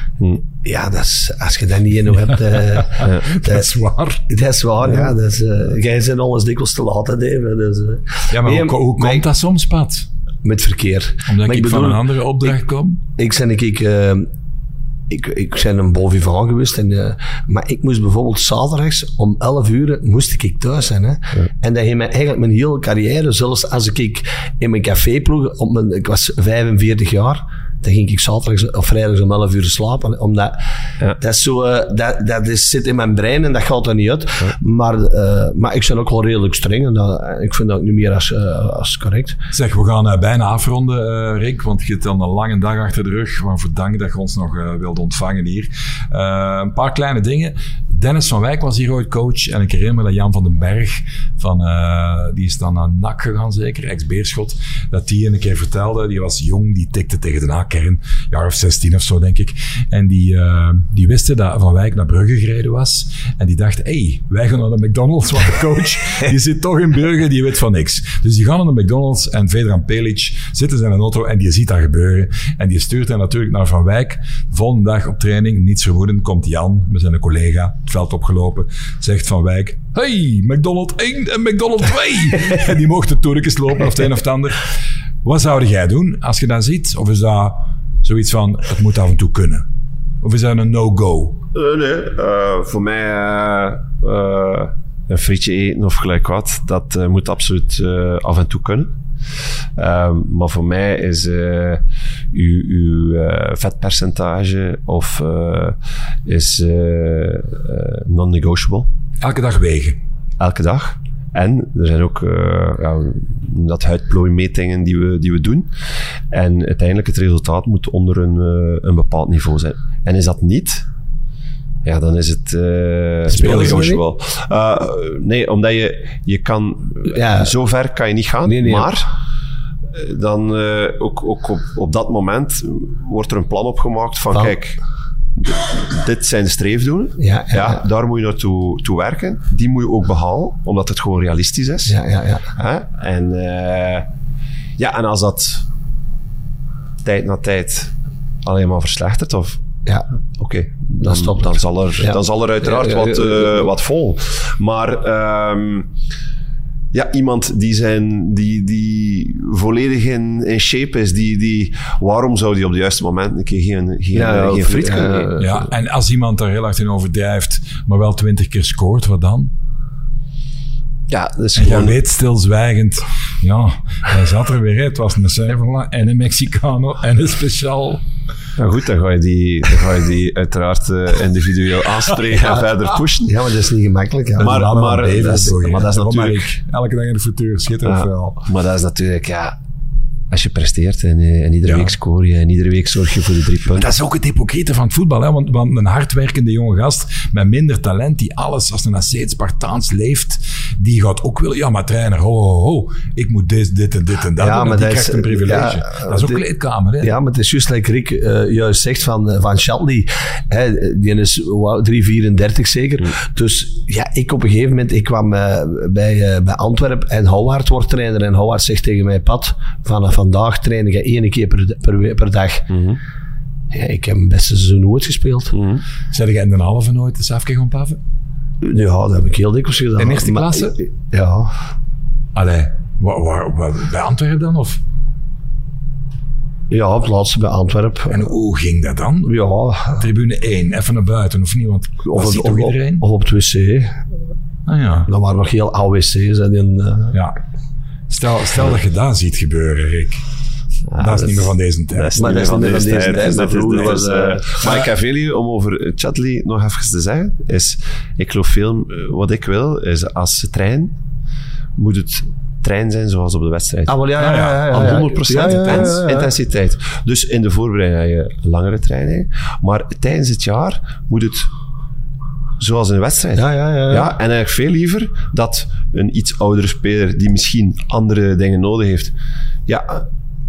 B: Ja, dat is, als je dat niet in hebt... Uh,
A: ja, dat is waar.
B: Dat is waar, ja. ja dat is, uh, jij bent alles dikwijls te laat, hè, Dave. Dus, uh,
A: ja, maar nee, hoe, hoe komt ik, dat soms, Pat?
B: Met verkeer.
A: Omdat
B: maar
A: ik, ik bedoel, van een andere opdracht
B: ik,
A: kom?
B: Ik ben ik, ik, uh, ik, ik ben een bon vivant geweest. En, uh, maar ik moest bijvoorbeeld zaterdags om elf uur moest ik thuis zijn. Hè. Ja. En dat heeft mij eigenlijk mijn hele carrière, zelfs als ik in mijn caféploeg, op mijn, ik was vijfenveertig jaar... Dan ging ik zaterdags of vrijdags om elf uur slapen. Omdat ja. dat, is zo, uh, dat, dat is, zit in mijn brein en dat gaat er niet uit. Ja. Maar, uh, maar ik ben ook wel redelijk streng. En dat, ik vind dat ook niet meer als, uh, als correct.
A: Zeg, we gaan uh, bijna afronden, uh, Rick. Want je hebt dan een lange dag achter de rug. Waarvoor dank dat je ons nog uh, wilde ontvangen hier. Uh, een paar kleine dingen. Dennis van Wijk was hier ooit coach. En ik herinner me dat Jan van den Berg, van, uh, die is dan naar N A C gegaan zeker, ex-Beerschot, dat die een keer vertelde, die was jong, die tikte tegen de N A C-kern, jaar of zestien of zo denk ik. En die, uh, die wisten dat Van Wijk naar Brugge gereden was. En die dachten, hé, hey, wij gaan naar de McDonald's, want de coach, die zit toch in Brugge, die weet van niks. Dus die gaan naar de McDonald's en Vedran Pelic zit in zijn auto en die ziet dat gebeuren. En die stuurt hij natuurlijk naar Van Wijk. De volgende dag op training, niets vermoeden, komt Jan met zijn collega het veld opgelopen, zegt Van Wijk, hey, McDonald's één en McDonald's twee. En die mochten toerikjes lopen of het een of het ander. Wat zou jij doen als je dat ziet? Of is dat zoiets van, het moet af en toe kunnen? Of is dat een no-go?
C: Uh, nee, uh, voor mij uh, uh, een frietje eten of gelijk wat, dat uh, moet absoluut uh, af en toe kunnen. Uh, maar voor mij is uh, uw, uw uh, vetpercentage of uh, is uh, uh, non-negotiable.
A: Elke dag wegen?
C: Elke dag. En er zijn ook uh, ja, dat huidplooimetingen die we, die we doen. En uiteindelijk het resultaat moet onder een, uh, een bepaald niveau zijn. En is dat niet... Ja, dan is het uh, speelnegotiable. Uh, nee, omdat je, je kan... Ja. Zo ver kan je niet gaan, nee, nee, maar... Dan uh, ook, ook op, op dat moment wordt er een plan opgemaakt van, van. kijk... Dit zijn de streefdoelen. Ja, ja, ja, daar moet je naartoe toe werken. Die moet je ook behalen, omdat het gewoon realistisch is.
B: Ja, ja, ja.
C: Hè? En, uh, ja, en als dat tijd na tijd alleen maar verslechtert, of ja, oké, okay, dan, dan, dan, zal er, ja. dan zal er uiteraard ja, ja, ja, ja, ja. Wat, uh, wat vol. Maar um, ja, iemand die, zijn, die, die volledig in, in shape is, die, die, waarom zou die op het juiste moment een keer geen, geen, ja, geen friet kunnen
A: geven? Uh, ja, en als iemand daar heel hard in overdrijft, maar wel twintig keer scoort, wat dan?
C: Ja, dat is
A: en
C: gewoon...
A: je weet stilzwijgend, ja, hij zat er weer, het was een Servola en een Mexicano en een speciaal.
C: Nou goed, dan ga je die, dan ga je die uiteraard uh, individueel aanspreken ja. en verder pushen.
B: Ja, maar dat is niet gemakkelijk. Ja.
C: Maar, maar, maar, dat is,
A: maar
C: dat is natuurlijk...
A: Ik, elke dag in de futur, schitterend ja, wel.
C: Maar dat is natuurlijk, ja... Als je presteert en, en iedere ja. week scoor je en iedere week zorg je voor de drie punten.
A: Dat is ook het hypocriete van het voetbal. Hè? Want, want een hardwerkende jonge gast met minder talent, die alles als een asceet Spartaans leeft, die gaat ook willen, ja maar trainer, ho, ho, ho, ik moet dit, dit en dit en dat ja, doen, maar die krijgt is, een privilege. Ja, dat is ook kleedkamer. Hè?
B: Ja, maar het is juist like Rick uh, juist zegt van, van Schaldi, hè, die is wow, drie vierendertig zeker. Mm. Dus ja, ik op een gegeven moment, ik kwam uh, bij, uh, bij Antwerpen en Houwaard wordt trainer en Houwaard zegt tegen mij, Pat, vanaf vandaag trainen je één keer per, per, per dag. Mm-hmm. Ja, ik heb mijn beste seizoen ooit gespeeld.
A: Mm-hmm. Zeg jij in de halve nooit eens even gaan paffen?
B: Ja, dat heb ik heel dikwijls gedaan.
A: In eerste klasse?
B: Maar, ja.
A: Allee, waar, waar, waar, bij Antwerpen dan? Of?
B: Ja, op het laatste bij Antwerpen.
A: En hoe ging dat dan?
B: Ja.
A: Tribune één, even naar buiten of niet? Want
B: of,
A: ziet toch iedereen?
B: Of op het wc.
A: Ah ja.
B: Dat waren nog heel oude wc's. En in, uh...
A: Ja. Stel, stel dat je dat ziet gebeuren, Rick.
C: Ja,
A: dat is niet meer van deze tijd.
C: Dat is niet meer van deze tijd. tijd. Dat dat was, uh, maar ik heb veel om over Chadli nog even te zeggen. Is, ik geloof veel, wat ik wil, is als ze trainen, moet het trainen zijn zoals op de wedstrijd.
B: Ah, wel, ja, ja, ja, ja, ja.
C: Aan honderd procent ja, ja, ja, ja, ja. intensiteit. Dus in de voorbereiding heb je langere training. Maar tijdens het jaar moet het zoals in een wedstrijd.
B: Ja, ja, ja, ja.
C: ja, en eigenlijk veel liever dat een iets oudere speler die misschien andere dingen nodig heeft, ja,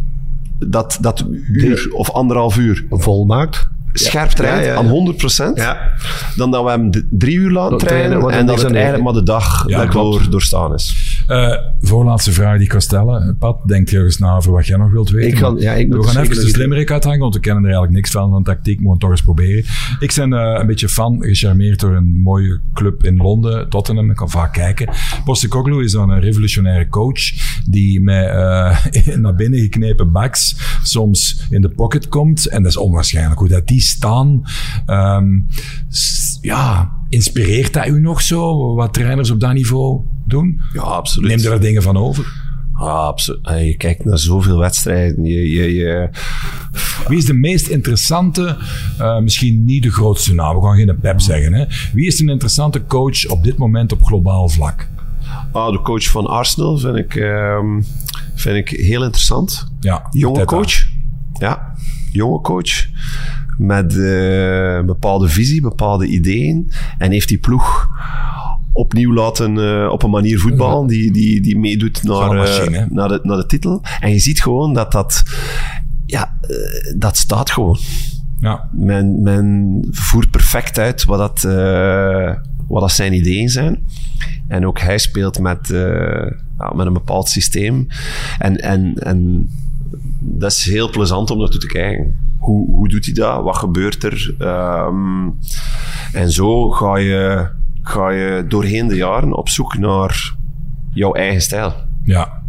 C: dat, dat uur de, of anderhalf uur
B: volmaakt.
C: Scherp traint ja, ja, ja. aan honderd procent, ja. dan dat we hem d- drie uur laten dat trainen, trainen en dat het eigenlijk maar de dag ja, door, doorstaan is.
A: Uh, voorlaatste vraag die ik kan stellen. Pat, denk je eens na over wat jij nog wilt weten?
B: Ik kan, ja, ik
A: we gaan even de slimmerik uithangen, want we kennen er eigenlijk niks van, van tactiek, moeten we toch eens proberen. Ik ben uh, een beetje fan, gecharmeerd door een mooie club in Londen, Tottenham, ik kan vaak kijken. Postecoglou is dan een revolutionaire coach, die met uh, naar binnen geknepen backs soms in de pocket komt, en dat is onwaarschijnlijk hoe dat die staan. Um, s- ja, inspireert dat u nog zo, wat trainers op dat niveau doen?
C: Ja, absoluut.
A: Neem je daar dingen van over?
C: Ah, absoluut. Je kijkt naar zoveel wedstrijden. Je, je, je...
A: Wie is de meest interessante, uh, misschien niet de grootste naam, we gaan geen Pep zeggen, hè? Wie is een interessante coach op dit moment op globaal vlak?
C: Ah, de coach van Arsenal vind ik, um, vind ik heel interessant.
A: Ja,
C: jonge coach. Ja, jonge coach. Met uh, een bepaalde visie, bepaalde ideeën. En heeft die ploeg opnieuw laten uh, op een manier voetballen die, die, die meedoet naar, machine, uh, naar, de, naar de titel. En je ziet gewoon dat dat... Ja, uh, dat staat gewoon.
A: Ja.
C: Men, men voert perfect uit wat dat, uh, wat dat zijn ideeën zijn. En ook hij speelt met, uh, ja, met een bepaald systeem. En, en, en dat is heel plezant om naartoe te kijken. Hoe, hoe doet hij dat? Wat gebeurt er? Um, en zo ga je, ga je doorheen de jaren op zoek naar jouw eigen stijl.
A: Ja.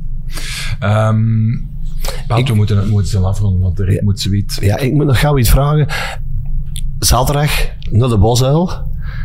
A: Um, Paat, we moeten, moeten snel afronden, want de rit
B: ja,
A: moet zoiets.
B: Ja, ik moet nog gauw iets vragen. Zaterdag naar de Bosuil.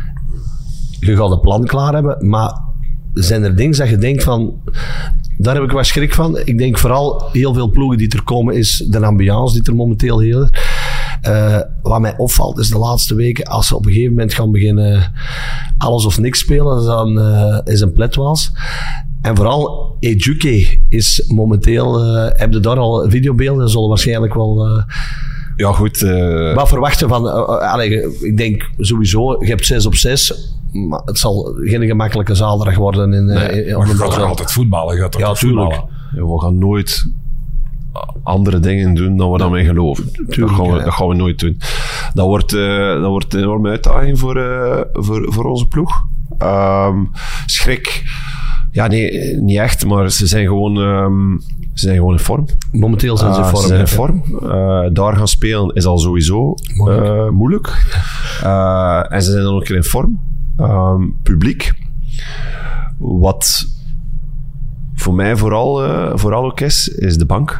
B: Je gaat een plan klaar hebben, maar zijn er dingen dat je denkt van... Daar heb ik wat schrik van. Ik denk vooral heel veel ploegen die er komen, is de ambiance die er momenteel heel... Uh, wat mij opvalt is de laatste weken, als ze op een gegeven moment gaan beginnen alles of niks spelen, dan uh, is een pletwaas. En vooral Ejuke is momenteel, uh, heb je daar al videobeelden, zullen waarschijnlijk wel... Uh,
C: ja, goed. Uh...
B: Wat verwachten van... Uh, uh, allee, ik denk sowieso, je hebt zes op zes, maar het zal geen gemakkelijke zaterdag worden. In,
A: nee,
B: in, in,
A: maar je gaat toch altijd voetballen? Je gaat toch
B: ja,
A: voetballen.
C: Ja, we gaan nooit andere dingen doen dan we dan mee geloven. Tuurlijk, dat, gaan we, ja. dat gaan we nooit doen. Dat wordt, uh, dat wordt een enorme uitdaging voor, uh, voor, voor onze ploeg. Um, schrik... Ja, nee, niet echt, maar ze zijn gewoon, um, ze zijn gewoon in vorm.
B: Momenteel zijn ze in vorm. Uh,
C: ze zijn in vorm. Uh, daar gaan spelen is al sowieso moeilijk. Uh, moeilijk. Uh, en ze zijn dan ook een keer in vorm. Um, publiek. Wat voor mij vooral, uh, vooral ook is, is de bank.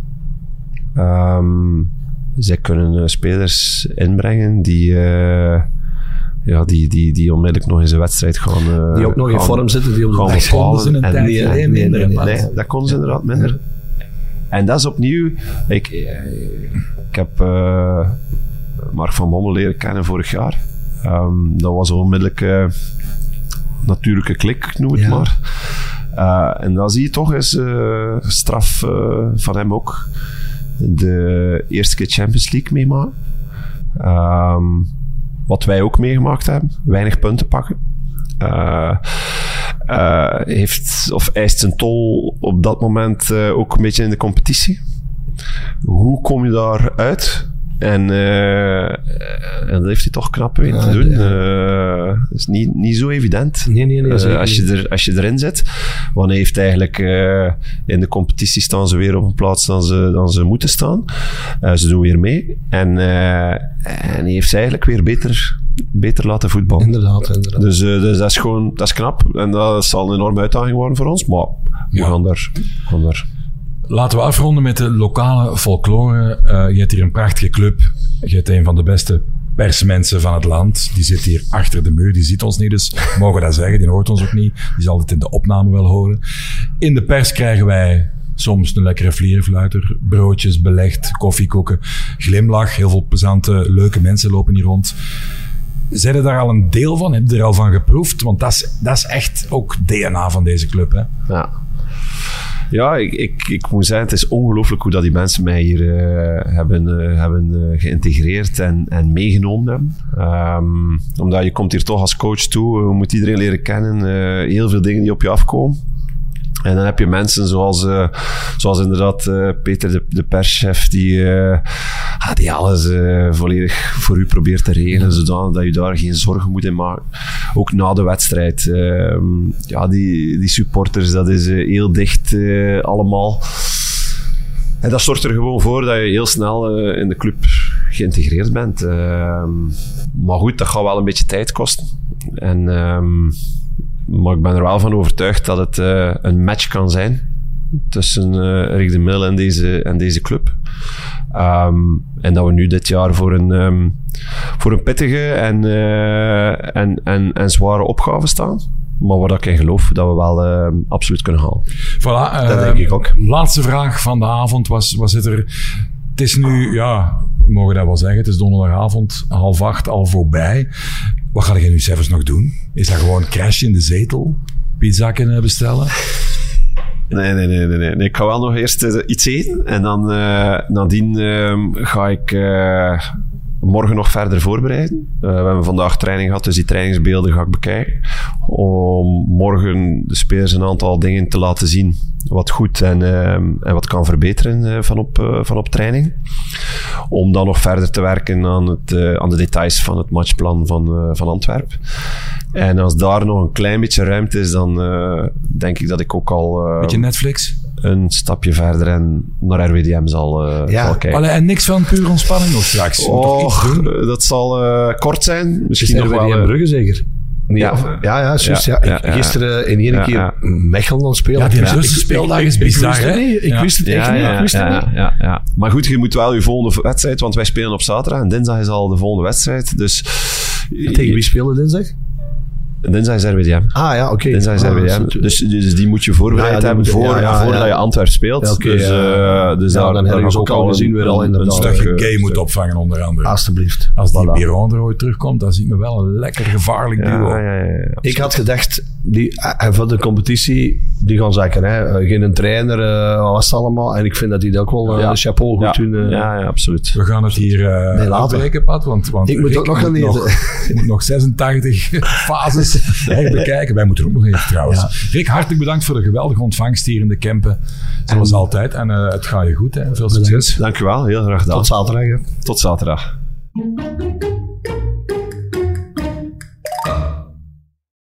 C: Um, zij kunnen uh, spelers inbrengen die... Uh, Ja, die, die, die onmiddellijk nog in zijn wedstrijd gaan... Uh,
B: die ook nog in vorm zitten, die op de
A: dat konden ze een tijd
C: nee,
A: geleden
C: nee,
A: minder.
C: Nee, nee, dat konden ze inderdaad minder. En dat is opnieuw... Ik, ik heb uh, Mark van Bommel leren kennen vorig jaar. Um, dat was een onmiddellijke natuurlijke klik, noem het ja. maar. Uh, en dan zie je toch eens uh, straf uh, van hem ook. De eerste keer Champions League meemaken. Um, Wat wij ook meegemaakt hebben. Weinig punten pakken. Uh, uh, heeft, of eist zijn tol op dat moment uh, ook een beetje in de competitie. Hoe kom je daaruit? En, uh, en dat heeft hij toch knap weten te doen. Uh, dat is niet, niet zo evident.
B: Nee, nee, nee.
C: Uh, als, je er, als je erin zit. Want hij heeft eigenlijk... Uh, in de competitie staan ze weer op een plaats dan ze, dan ze moeten staan. Uh, ze doen weer mee. En, uh, en hij heeft ze eigenlijk weer beter, beter laten voetballen.
B: Inderdaad, inderdaad.
C: Dus, uh, dus dat is gewoon... Dat is knap. En dat zal een enorme uitdaging worden voor ons. Maar we
A: ja.
C: gaan daar... Gaan daar
A: Laten we afronden met de lokale folklore. Uh, je hebt hier een prachtige club. Je hebt een van de beste persmensen van het land. Die zit hier achter de muur. Die ziet ons niet, dus mogen we dat zeggen. Die hoort ons ook niet. Die zal het in de opname wel horen. In de pers krijgen wij soms een lekkere vlierfluiter. Broodjes, belegd, koffiekoeken, glimlach. Heel veel plezante, leuke mensen lopen hier rond. Zijn er daar al een deel van? Heb je er al van geproefd? Want dat is, dat is echt ook D N A van deze club, hè?
C: Ja. Ja, ik, ik, ik moet zeggen, het is ongelooflijk hoe dat die mensen mij hier uh, hebben, uh, hebben uh, geïntegreerd en, en meegenomen hebben. Um, omdat je komt hier toch als coach toe, je moet iedereen leren kennen, uh, heel veel dingen die op je afkomen. En dan heb je mensen zoals, uh, zoals inderdaad uh, Peter, de, de perschef, die, uh, die alles uh, volledig voor u probeert te regelen, zodanig dat je daar geen zorgen moet in maken. Ook na de wedstrijd. Uh, ja, die, die supporters, dat is uh, heel dicht uh, allemaal. En dat zorgt er gewoon voor dat je heel snel uh, in de club geïntegreerd bent. Uh, maar goed, dat gaat wel een beetje tijd kosten. En... Um, Maar ik ben er wel van overtuigd dat het uh, een match kan zijn tussen uh, Rick de Mil en deze, en deze club. Um, en dat we nu dit jaar voor een, um, voor een pittige en, uh, en, en, en zware opgave staan. Maar waar ik in geloof dat we wel uh, absoluut kunnen halen.
A: Voilà, uh,
C: dat denk ik ook.
A: Laatste vraag van de avond was, was het er... Het is nu, ja, we mogen dat wel zeggen, het is donderdagavond, half acht, al voorbij. Wat ga je nu zelfs nog doen? Is dat gewoon crashen in de zetel? Pizza kunnen bestellen?
C: Nee, nee, nee, nee, nee. Ik ga wel nog eerst uh, iets eten. En dan uh, nadien uh, ga ik uh, morgen nog verder voorbereiden. Uh, we hebben vandaag training gehad, dus die trainingsbeelden ga ik bekijken. Om morgen de spelers een aantal dingen te laten zien. Wat goed en, uh, en wat kan verbeteren uh, van, op, uh, van op training. Om dan nog verder te werken aan, het, uh, aan de details van het matchplan van, uh, van Antwerpen. En als daar nog een klein beetje ruimte is, dan uh, denk ik dat ik ook al... Uh,
A: Beetje Netflix?
C: Een stapje verder en naar R W D M zal, uh,
B: ja.
C: zal kijken.
A: Allee, en niks van puur ontspanning nog straks?
C: Och, dat zal uh, kort zijn. Misschien nog wel...
B: R W D M Brugge zeker? Nee,
C: ja,
B: of, ja, ja, juist. Ja,
C: ja,
B: ja, gisteren in één
C: ja,
B: keer
C: ja.
B: Mechelen aan het spelen.
A: Ja, die
B: ja,
A: eerste speeldag is bizar, hè?
B: Ik
A: ja.
B: wist het echt
C: ja,
B: niet.
C: ja,
B: Ik wist
C: ja,
B: het niet.
C: ja, ja. Maar goed, je moet wel je volgende wedstrijd, want wij spelen op zaterdag en dinsdag is al de volgende wedstrijd. Dus
B: en tegen wie spelen dinsdag?
C: Dinsdag is R W D M.
B: Ah ja, oké. Okay.
C: Dinsdag is
B: ah,
C: R W D M. Dus, dus die moet je voorbereid ja, ja, hebben voor, ja, ja, voordat ja. je Antwerp speelt. Ja, okay, dus, uh, dus
B: ja,
C: daar,
B: dan heb je ook al gezien weer al in
A: een stukje gay moet opvangen onder andere.
B: Alsjeblieft.
A: Als die voilà. Biron er ooit terugkomt, dan zie ik me wel een lekker gevaarlijk duo.
C: Ja, ja, ja, ja,
B: ik had gedacht, die, en voor de competitie, die gaan zakken. Hè. Geen trainer, uh, wat was het allemaal. En ik vind dat die dat ook wel uh, ja. chapeau goed
C: ja.
B: doen. Uh,
C: ja, ja, absoluut.
A: We gaan het hier uh, nee, afbreken, Pat. Want, want
B: ik moet
A: Rick
B: ook nog gaan lezen.
A: Nog, moet nog zesentachtig fases bekijken. Wij moeten ook nog even trouwens. Ja. Rick, hartelijk bedankt voor de geweldige ontvangst hier in de Kempen. Zoals en, altijd. En uh, het gaat je goed. Hè. Veel succes.
C: Dank u wel. Heel graag gedaan.
B: Tot zaterdag. Hè.
C: Tot zaterdag.